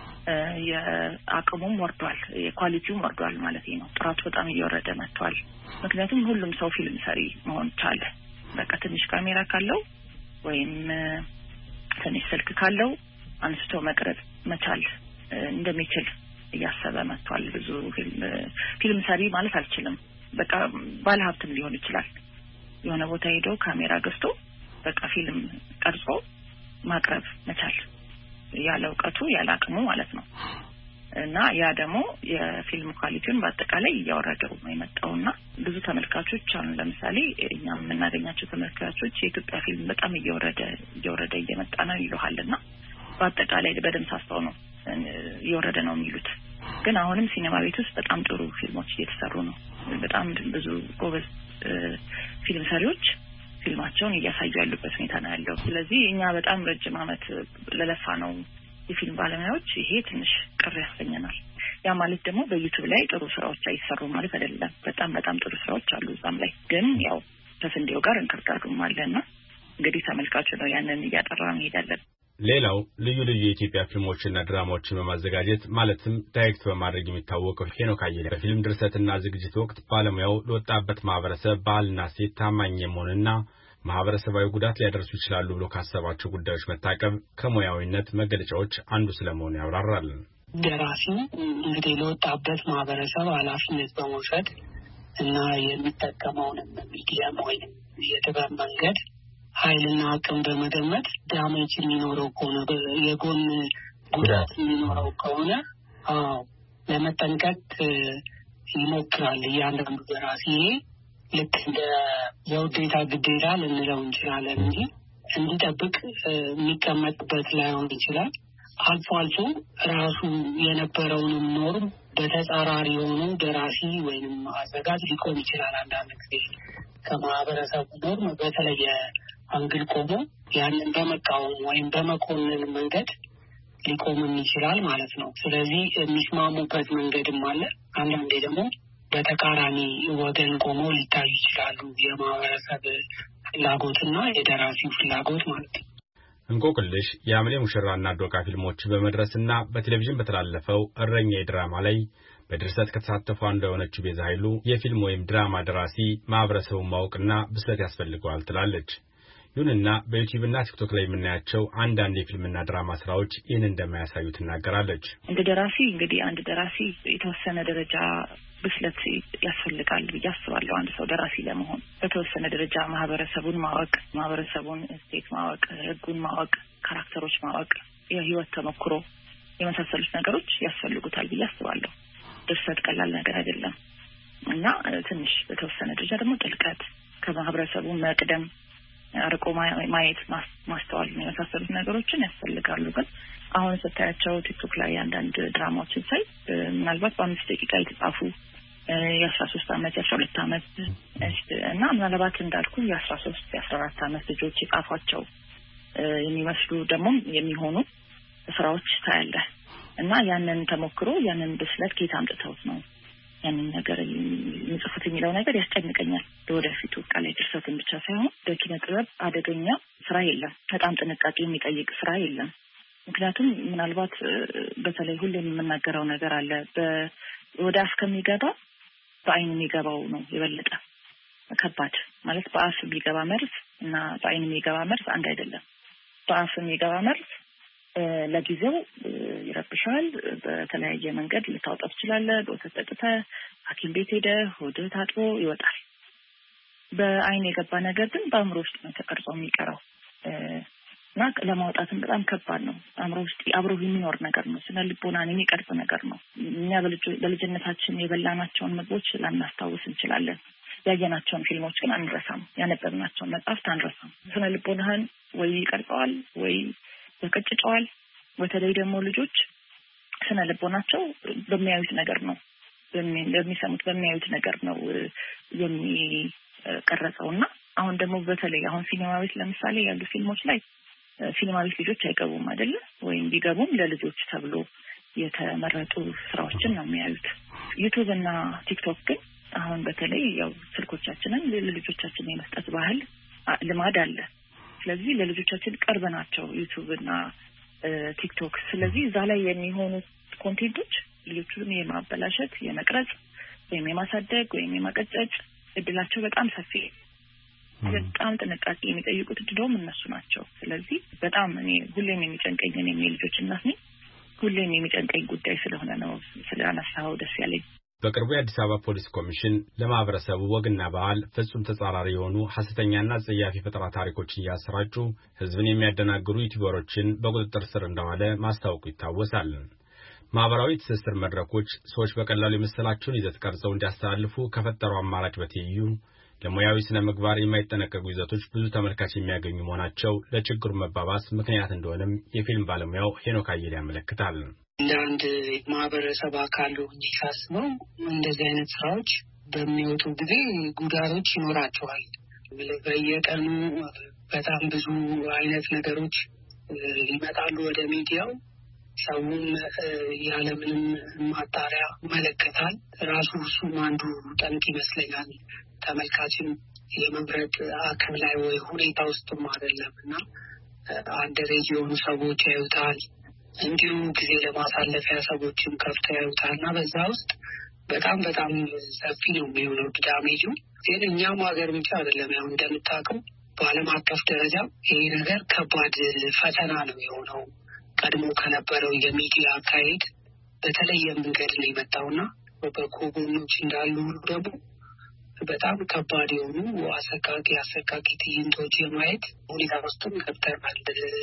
የአቅሙም ወርዷል፣ የኳሊቲውም ወርዷል ማለት ነው። ጥራቱ በጣም እየወረደ መጥቷል። ምክንያቱም ሁሉም ሰው ፊልም ሰሪ መሆን ቻለ። በቃ ትንሽ ካሜራ ካለው ወይም ትንሽ ስልክ ካለው አንስቶ መቅረጽ መቻል እንደሚችል እያሰበ መጥቷል። ብዙ ፊልም ሰሪ ማለት አልችልም፣ በቃ ባለሀብትም ሊሆን ይችላል። የሆነ ቦታ ሄዶ ካሜራ ገዝቶ በቃ ፊልም ቀርጾ ማቅረብ መቻል ያለ እውቀቱ ያለ አቅሙ ማለት ነው። እና ያ ደግሞ የፊልም ኳሊቲውን በአጠቃላይ እያወረደው ነው የመጣውና ብዙ ተመልካቾች አሁን ለምሳሌ እኛ የምናገኛቸው ተመልካቾች የኢትዮጵያ ፊልም በጣም እየወረደ እየመጣ ነው ይሉሃልና በአጠቃላይ በደም ሳስተው ነው እየወረደ ነው የሚሉት። ግን አሁንም ሲኔማ ቤት ውስጥ በጣም ጥሩ ፊልሞች እየተሰሩ ነው። በጣም ብዙ ጎበዝ ፊልም ሰሪዎች ፊልማቸውን እያሳዩ ያሉበት ሁኔታ ነው ያለው። ስለዚህ እኛ በጣም ረጅም ዓመት ለለፋ ነው የፊልም ባለሙያዎች ይሄ ትንሽ ቅር ያሰኘናል። ያ ማለት ደግሞ በዩቲዩብ ላይ ጥሩ ስራዎች አይሰሩ ማለት አይደለም። በጣም ጥሩ ስራዎች አሉ እዛም ላይ። ግን ያው ከስንዴው ጋር እንክርዳዱም አለና እንግዲህ ተመልካቹ ነው ያንን እያጠራ መሄድ ያለበት። ሌላው ልዩ የኢትዮጵያ ፊልሞችና ድራማዎችን በማዘጋጀት ማለትም ዳይሬክት በማድረግ የሚታወቀው ሄኖክ አየለ በፊልም ድርሰትና ዝግጅት ወቅት ባለሙያው ለወጣበት ማህበረሰብ ባህልና ሴት ታማኝ መሆንና ማህበረሰባዊ ጉዳት ሊያደርሱ ይችላሉ ብሎ ካሰባቸው ጉዳዮች መታቀብ ከሙያዊነት መገለጫዎች አንዱ ስለመሆኑ ያብራራል። ደራሲ እንግዲህ ለወጣበት ማህበረሰብ ኃላፊነት በመውሰድ እና የሚጠቀመውንም ሚዲያም ወይም የጥበብ መንገድ ኃይልና አቅም በመገመት ዳሜጅ የሚኖረው ከሆነ የጎን ጉዳት የሚኖረው ከሆነ ለመጠንቀቅ ይሞክራል እያንዳንዱ ደራሲ። ልክ እንደ የውዴታ ግዴታ ልንለው እንችላለን እንጂ እንዲጠብቅ የሚቀመጥበት ላይሆን ይችላል። አልፎ አልፎ ራሱ የነበረውንም ኖርም በተጻራሪ የሆኑ ደራሲ ወይንም አዘጋጅ ሊቆም ይችላል። አንዳንድ ጊዜ ከማህበረሰቡ ኖርም በተለየ አንግል ቆሞ ያንን በመቃወም ወይም በመኮንን መንገድ ሊቆምም ይችላል ማለት ነው። ስለዚህ የሚስማሙበት መንገድም አለ። አንዳንዴ ደግሞ በተቃራኒ ወገን ቆመው ሊታዩ ይችላሉ። የማህበረሰብ ፍላጎትና የደራሲው ፍላጎት ማለት ነው። እንቆቅልሽ የአምሌ ሙሽራና ዶቃ ፊልሞች በመድረስና በቴሌቪዥን በተላለፈው እረኛ የድራማ ላይ በድርሰት ከተሳተፉ አንዷ የሆነችው ቤዛ ኃይሉ የፊልም ወይም ድራማ ደራሲ ማህበረሰቡን ማወቅና ብስለት ያስፈልገዋል ትላለች። ይሁንና በዩቲዩብና ቲክቶክ ላይ የምናያቸው አንዳንድ የፊልምና ድራማ ስራዎች ይህን እንደማያሳዩ ትናገራለች። እንደ ደራሲ እንግዲህ አንድ ደራሲ የተወሰነ ደረጃ ብስለት ያስፈልጋል ብዬ አስባለሁ። አንድ ሰው ደራሲ ለመሆን በተወሰነ ደረጃ ማህበረሰቡን ማወቅ፣ ማህበረሰቡን ስቴት ማወቅ፣ ህጉን ማወቅ፣ ካራክተሮች ማወቅ፣ የህይወት ተሞክሮ የመሳሰሉት ነገሮች ያስፈልጉታል ብዬ አስባለሁ። ድርሰት ቀላል ነገር አይደለም እና ትንሽ በተወሰነ ደረጃ ደግሞ ጥልቀት፣ ከማህበረሰቡ መቅደም፣ አርቆ ማየት፣ ማስተዋል የመሳሰሉት ነገሮችን ያስፈልጋሉ። ግን አሁን ስታያቸው ቲክቶክ ላይ አንዳንድ ድራማዎችን ሳይ ምናልባት በ5 ደቂቃ የተጻፉ የ13 ዓመት የ12 ዓመት እና ምናልባት እንዳልኩ የ13 የ14 ዓመት ልጆች የጻፏቸው የሚመስሉ ደግሞ የሚሆኑ ስራዎች ታያለህ እና ያንን ተሞክሮ ያንን ብስለት ከየት አምጥተውት ነው ያንን ነገር የሚጽፉት የሚለው ነገር ያስጨንቀኛል። ለወደፊቱ ቃል ድርሰትን ብቻ ሳይሆን በኪነ ጥበብ አደገኛ ስራ የለም፣ በጣም ጥንቃቄ የሚጠይቅ ስራ የለም። ምክንያቱም ምናልባት በተለይ ሁሌም የምናገረው ነገር አለ፣ ወደ አፍ ከሚገባ በአይን የሚገባው ነው የበለጠ ከባድ። ማለት በአፍ የሚገባ መርዝ እና በአይን የሚገባ መርዝ አንድ አይደለም። በአፍ የሚገባ መርዝ ለጊዜው ይረብሻል። በተለያየ መንገድ ልታወጣው ትችላለህ። በወተት ጠጥተህ ሐኪም ቤት ሄደህ ሆድህ ታጥቦ ይወጣል። በአይን የገባ ነገር ግን በአእምሮ ውስጥ ነው ተቀርጾ የሚቀረው እና ለማውጣትም በጣም ከባድ ነው። አእምሮ ውስጥ አብሮ የሚኖር ነገር ነው። ስነ ልቦናን የሚቀርጽ ነገር ነው። እኛ በልጅነታችን የበላናቸውን ምግቦች ላናስታውስ እንችላለን። ያየናቸውን ፊልሞች ግን አንረሳም፣ ያነበብናቸውን መጽሐፍት አንረሳም። ስነ ልቦናህን ወይ ይቀርጸዋል ወይ ያቀጭጨዋል። በተለይ ደግሞ ልጆች ስነ ልቦናቸው በሚያዩት ነገር ነው በሚሰሙት በሚያዩት ነገር ነው የሚቀረጸውና አሁን ደግሞ በተለይ አሁን ሲኒማ ቤት ለምሳሌ ያሉ ፊልሞች ላይ ሲኒማ ቤት ልጆች አይገቡም አይደለ? ወይም ቢገቡም ለልጆች ተብሎ የተመረጡ ስራዎችን ነው የሚያዩት። ዩቲዩብ እና ቲክቶክ ግን አሁን በተለይ ያው ስልኮቻችንን ለልጆቻችን የመስጠት ባህል ልማድ አለ። ስለዚህ ለልጆቻችን ቅርብ ናቸው ዩቲዩብ እና ቲክቶክ። ስለዚህ እዛ ላይ የሚሆኑ ኮንቴንቶች ልጆቹን የማበላሸት የመቅረጽ ወይም የማሳደግ ወይም የማቀጨጭ እድላቸው በጣም ሰፊ፣ በጣም ጥንቃቄ የሚጠይቁት ደግሞ እነሱ ናቸው። ስለዚህ በጣም እኔ ሁሌም የሚጨንቀኝ እኔ ልጆች እናት ነኝ። ሁሌም የሚጨንቀኝ ጉዳይ ስለሆነ ነው ስለአነሳው ደስ ያለኝ። በቅርቡ የአዲስ አበባ ፖሊስ ኮሚሽን ለማህበረሰቡ ወግና ባህል ፍጹም ተጻራሪ የሆኑ ሐሰተኛና አጸያፊ ፈጠራ ታሪኮችን እያሰራጩ ህዝብን የሚያደናግሩ ዩቲዩበሮችን በቁጥጥር ስር እንደዋለ ማስታወቁ ይታወሳል። ማህበራዊ ትስስር መድረኮች ሰዎች በቀላሉ የመሰላቸውን ይዘት ቀርጸው እንዲያስተላልፉ ከፈጠሩ አማራጭ በትይዩ ለሙያዊ ስነ ምግባር የማይጠነቀቁ ይዘቶች ብዙ ተመልካች የሚያገኙ መሆናቸው ለችግሩ መባባስ ምክንያት እንደሆነም የፊልም ባለሙያው ሄኖክ አየለ ያመለክታል። እንደ አንድ ማህበረሰብ አካል ሆኜ ሳስበው እንደዚህ አይነት ስራዎች በሚወጡ ጊዜ ጉዳቶች ይኖራቸዋል። በየቀኑ በጣም ብዙ አይነት ነገሮች ይመጣሉ ወደ ሚዲያው። ሰውም ያለምንም ማጣሪያ ይመለከታል። ራሱ እሱም አንዱ ጠንቅ ይመስለኛል። ተመልካችን የመምረጥ አቅም ላይ ወይ ሁኔታ ውስጥም አይደለም እና አንድ ሬጂዮኑ ሰዎች ያዩታል። እንዲሁ ጊዜ ለማሳለፊያ ሰዎችም ከፍተው ያዩታል እና በዛ ውስጥ በጣም ሰፊ ነው የሚሆነው ዳሜጁ። ግን እኛም ሀገር ብቻ አይደለም፣ ያው እንደምታውቀው በዓለም አቀፍ ደረጃ ይሄ ነገር ከባድ ፈተና ነው የሆነው። ቀድሞ ከነበረው የሚዲያ አካሄድ በተለየ መንገድ ነው የመጣውና በኮጎኖች እንዳሉ ደግሞ በጣም ከባድ የሆኑ አሰቃቂ ትዕይንቶች የማየት ሁኔታ ውስጥም ገብተናል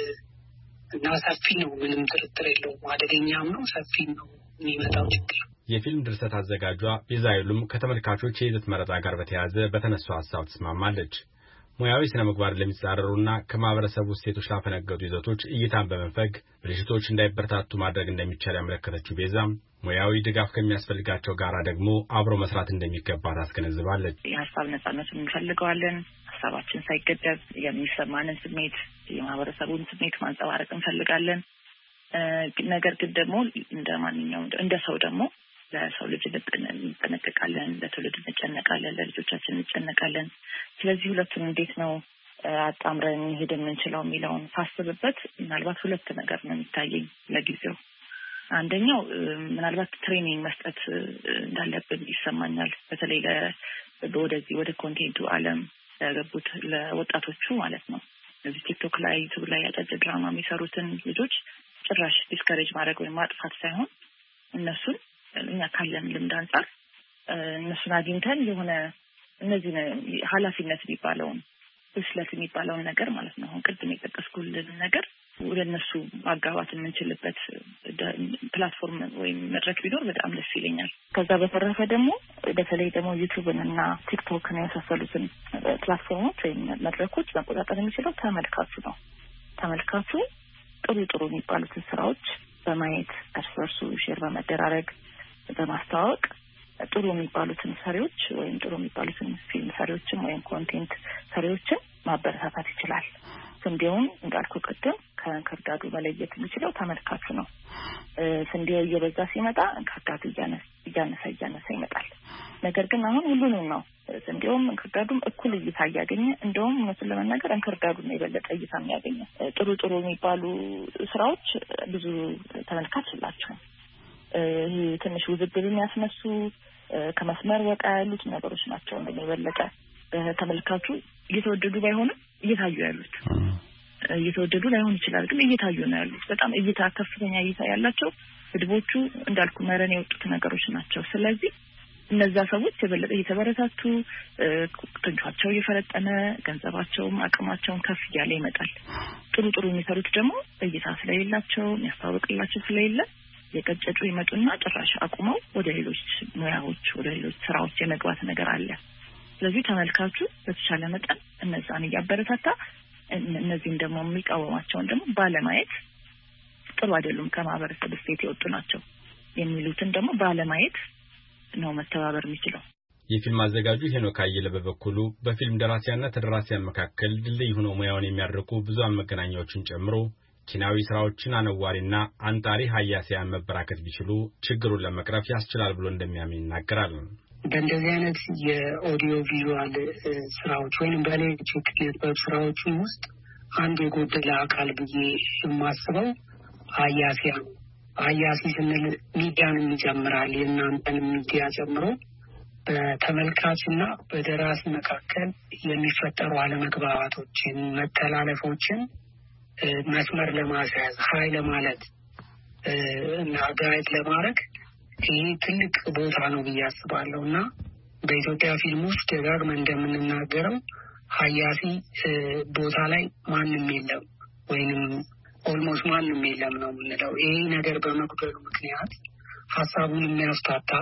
እና ሰፊ ነው፣ ምንም ጥርጥር የለውም። አደገኛም ነው፣ ሰፊ ነው የሚመጣው ችግር። የፊልም ድርሰት አዘጋጇ ቤዛይሉም ከተመልካቾች የይዘት መረጣ ጋር በተያያዘ በተነሳው ሀሳብ ትስማማለች። ሙያዊ ስነ ምግባር ለሚጻረሩና ከማህበረሰቡ እሴቶች ላፈነገጡ ይዘቶች እይታን በመንፈግ ብልሽቶች እንዳይበረታቱ ማድረግ እንደሚቻል ያመለከተችው ቤዛም ሙያዊ ድጋፍ ከሚያስፈልጋቸው ጋራ ደግሞ አብሮ መስራት እንደሚገባ ታስገነዝባለች። የሀሳብ ነጻነቱን እንፈልገዋለን። ሀሳባችን ሳይገደብ የሚሰማንን ስሜት የማህበረሰቡን ስሜት ማንጸባረቅ እንፈልጋለን። ነገር ግን ደግሞ እንደ ማንኛውም እንደ ሰው ደግሞ ለሰው ልጅ እንጠነቀቃለን፣ ለትውልድ እንጨነቃለን፣ ለልጆቻችን እንጨነቃለን። ስለዚህ ሁለቱን እንዴት ነው አጣምረን መሄድ የምንችለው የሚለውን ሳስብበት ምናልባት ሁለት ነገር ነው የሚታየኝ ለጊዜው። አንደኛው ምናልባት ትሬኒንግ መስጠት እንዳለብን ይሰማኛል። በተለይ ወደዚህ ወደ ኮንቴንቱ ዓለም ለገቡት ለወጣቶቹ ማለት ነው። እዚህ ቲክቶክ ላይ ዩቲዩብ ላይ አጫጭር ድራማ የሚሰሩትን ልጆች ጭራሽ ዲስከሬጅ ማድረግ ወይም ማጥፋት ሳይሆን እነሱን እኛ ካለን ልምድ አንጻር እነሱን አግኝተን የሆነ እነዚህ ኃላፊነት የሚባለውን ብስለት የሚባለውን ነገር ማለት ነው አሁን ቅድም የጠቀስኩልን ነገር ወደ እነሱ ማጋባት የምንችልበት ፕላትፎርም ወይም መድረክ ቢኖር በጣም ደስ ይለኛል። ከዛ በተረፈ ደግሞ በተለይ ደግሞ ዩቲዩብን እና ቲክቶክን የመሳሰሉትን ፕላትፎርሞች ወይም መድረኮች መቆጣጠር የሚችለው ተመልካቹ ነው። ተመልካቹ ጥሩ የሚባሉትን ስራዎች በማየት እርስ በርሱ ሼር በመደራረግ በማስተዋወቅ ጥሩ የሚባሉትን ሰሪዎች ወይም ጥሩ የሚባሉትን ፊልም ሰሪዎችን ወይም ኮንቴንት ሰሪዎችን ማበረታታት ይችላል። ስንዴውን እንዳልኩ ቅድም ከእንክርዳዱ መለየት የሚችለው ተመልካቹ ነው። ስንዴው እየበዛ ሲመጣ እንክርዳዱ እያነሰ ይመጣል። ነገር ግን አሁን ሁሉንም ነው ስንዴውም እንክርዳዱም እኩል እይታ እያገኘ፣ እንደውም እውነቱን ለመናገር እንክርዳዱ ነው የበለጠ እይታ የሚያገኘ። ጥሩ የሚባሉ ስራዎች ብዙ ተመልካች የላቸውም። ይህ ትንሽ ውዝግብ የሚያስነሱ ከመስመር ወጣ ያሉት ነገሮች ናቸው እንደሚበለጠ ተመልካቹ እየተወደዱ ባይሆንም እየታዩ ያሉት። እየተወደዱ ላይሆን ይችላል ግን እየታዩ ነው ያሉት። በጣም እይታ ከፍተኛ እይታ ያላቸው ህድቦቹ እንዳልኩ መረን የወጡት ነገሮች ናቸው። ስለዚህ እነዛ ሰዎች የበለጠ እየተበረታቱ ትንሿቸው እየፈረጠነ ገንዘባቸውም አቅማቸውን ከፍ እያለ ይመጣል። ጥሩ የሚሰሩት ደግሞ እይታ ስለሌላቸው የሚያስታውቅላቸው ስለሌለ የቀጨጩ ይመጡና ጭራሽ አቁመው ወደ ሌሎች ሙያዎች ወደ ሌሎች ስራዎች የመግባት ነገር አለ። ስለዚህ ተመልካቹ በተቻለ መጠን እነዛን ያበረታታ እነዚህን ደግሞ የሚቃወማቸውን ደግሞ ባለማየት ጥሩ አይደሉም ከማህበረሰብ ስቴት የወጡ ናቸው የሚሉትን ደግሞ ባለማየት ነው መተባበር የሚችለው። የፊልም አዘጋጁ ሄኖክ አየለ በበኩሉ በፊልም ደራሲያንና ተደራሲያን መካከል ድልድይ ሆነው ሙያውን የሚያደርጉ ብዙሃን መገናኛዎችን ጨምሮ ኪናዊ ስራዎችን አነዋሪና አንጣሪ ሀያሲያን መበራከት ቢችሉ ችግሩን ለመቅረፍ ያስችላል ብሎ እንደሚያምን ይናገራል። በእንደዚህ አይነት የኦዲዮ ቪዥዋል ስራዎች ወይንም በሌሎች የጥበብ ስራዎች ውስጥ አንድ የጎደለ አካል ብዬ የማስበው ሀያሲያ ነው። ሀያሲ ስንል ሚዲያንም ይጨምራል። የእናንተን ሚዲያ ጨምሮ በተመልካችና በደራሲ መካከል የሚፈጠሩ አለመግባባቶችን፣ መተላለፎችን መስመር ለማስያዝ ሀይ ለማለት እና ጋይድ ለማድረግ ይህ ትልቅ ቦታ ነው ብዬ አስባለሁ እና በኢትዮጵያ ፊልም ውስጥ ደጋግመን እንደምንናገረው ሀያሲ ቦታ ላይ ማንም የለም ወይንም ኦልሞስት ማንም የለም ነው የምንለው። ይህ ነገር በመጉደሉ ምክንያት ሀሳቡን የሚያስታታ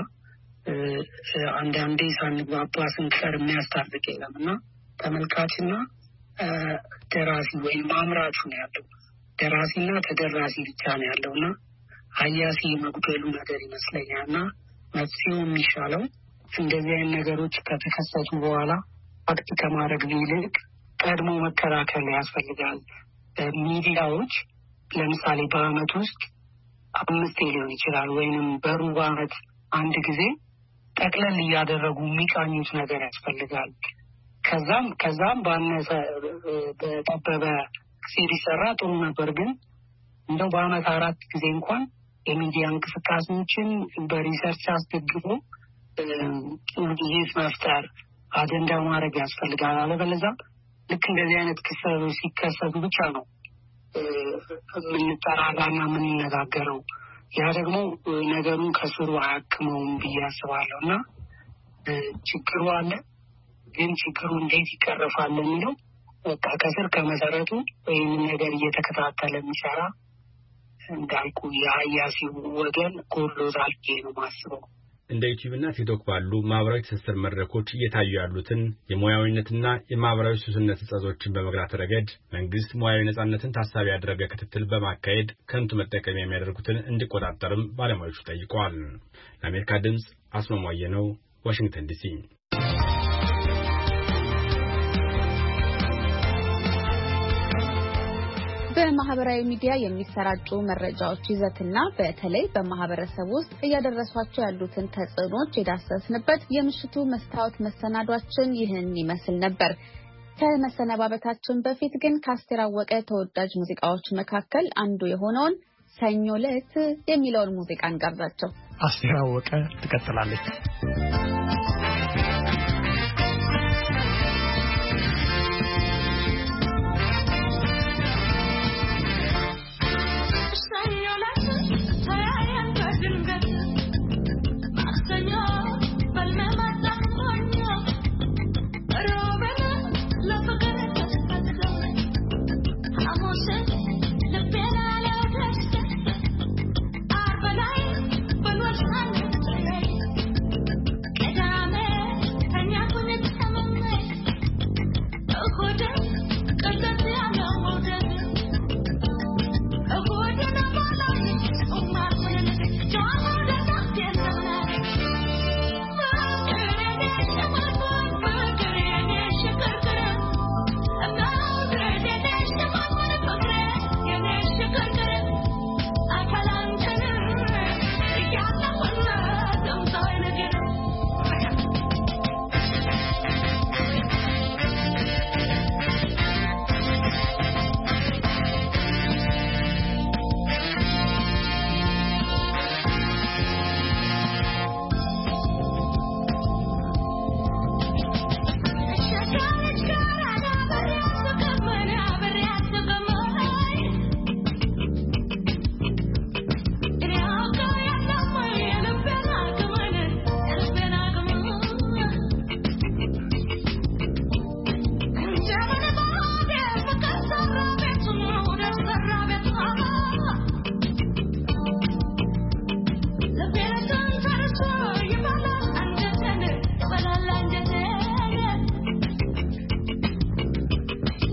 አንዳንዴ ሳንግባባ ስንቀር የሚያስታርቅ የለም እና ተመልካችና ደራሲ ወይም አምራቹ ነው ያለው። ደራሲና ተደራሲ ብቻ ነው ያለውና ሀያሲ መጉደሉ ነገር ይመስለኛልና መፍትሄው የሚሻለው እንደዚህ አይነት ነገሮች ከተከሰቱ በኋላ አክት ከማድረግ ይልቅ ቀድሞ መከላከል ያስፈልጋል። ሚዲያዎች ለምሳሌ በአመት ውስጥ 5 ሊሆን ይችላል ወይንም በሩብ አመት አንድ ጊዜ ጠቅለል እያደረጉ የሚቃኙት ነገር ያስፈልጋል። ከዛም ባነሰ በጠበበ ጊዜ ሊሰራ ጥሩ ነበር። ግን እንደው በአመት 4 ጊዜ እንኳን የሚዲያ እንቅስቃሴዎችን በሪሰርች አስደግፎ ውይይት መፍጠር አጀንዳ ማድረግ ያስፈልጋል። አለበለዚያ ልክ እንደዚህ አይነት ክስተቶች ሲከሰቱ ብቻ ነው የምንጠራራና የምንነጋገረው። ያ ደግሞ ነገሩን ከስሩ አያክመውም ብዬ አስባለሁ እና ችግሩ አለ። ግን ችግሩ እንዴት ይቀረፋል የሚለው በቃ ከስር ከመሰረቱ ወይም ነገር እየተከታተለ የሚሰራ እንዳልኩ የሀያሲው ወገን ጎሎታል ነው ማስበው። እንደ ዩቲዩብና ቲክቶክ ባሉ ማህበራዊ ትስስር መድረኮች እየታዩ ያሉትን የሙያዊነትና የማህበራዊ ሱስነት ጸጾችን በመግራት ረገድ መንግስት ሙያዊ ነጻነትን ታሳቢ ያደረገ ክትትል በማካሄድ ከንቱ መጠቀሚያ የሚያደርጉትን እንዲቆጣጠርም ባለሙያዎቹ ጠይቀዋል። ለአሜሪካ ድምጽ አስማማየ ነው፣ ዋሽንግተን ዲሲ። በማህበራዊ ሚዲያ የሚሰራጩ መረጃዎች ይዘትና በተለይ በማህበረሰብ ውስጥ እያደረሷቸው ያሉትን ተጽዕኖች የዳሰስንበት የምሽቱ መስታወት መሰናዷችን ይህን ይመስል ነበር። ከመሰነባበታችን በፊት ግን ከአስቴር አወቀ ተወዳጅ ሙዚቃዎች መካከል አንዱ የሆነውን ሰኞ ዕለት የሚለውን ሙዚቃ እንጋብዛቸው። አስቴር አወቀ ትቀጥላለች።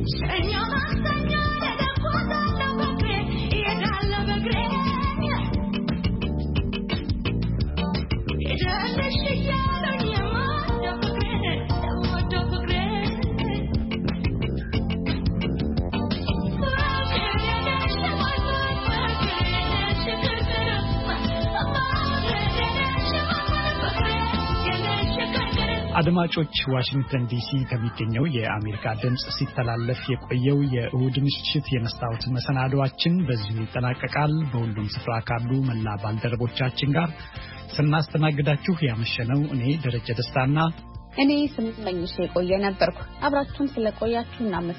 አድማጮች ዋሽንግተን ዲሲ ከሚገኘው የአሜሪካ ድምጽ ሲተላለፍ የቆየው የእሁድ ምሽት የመስታወት መሰናዶአችን በዚሁ ይጠናቀቃል። በሁሉም ስፍራ ካሉ መላ ባልደረቦቻችን ጋር ስናስተናግዳችሁ ያመሸነው እኔ ደረጀ ደስታና እኔ ስምኝሽ የቆየ ነበርኩ። አብራችሁን ስለቆያችሁ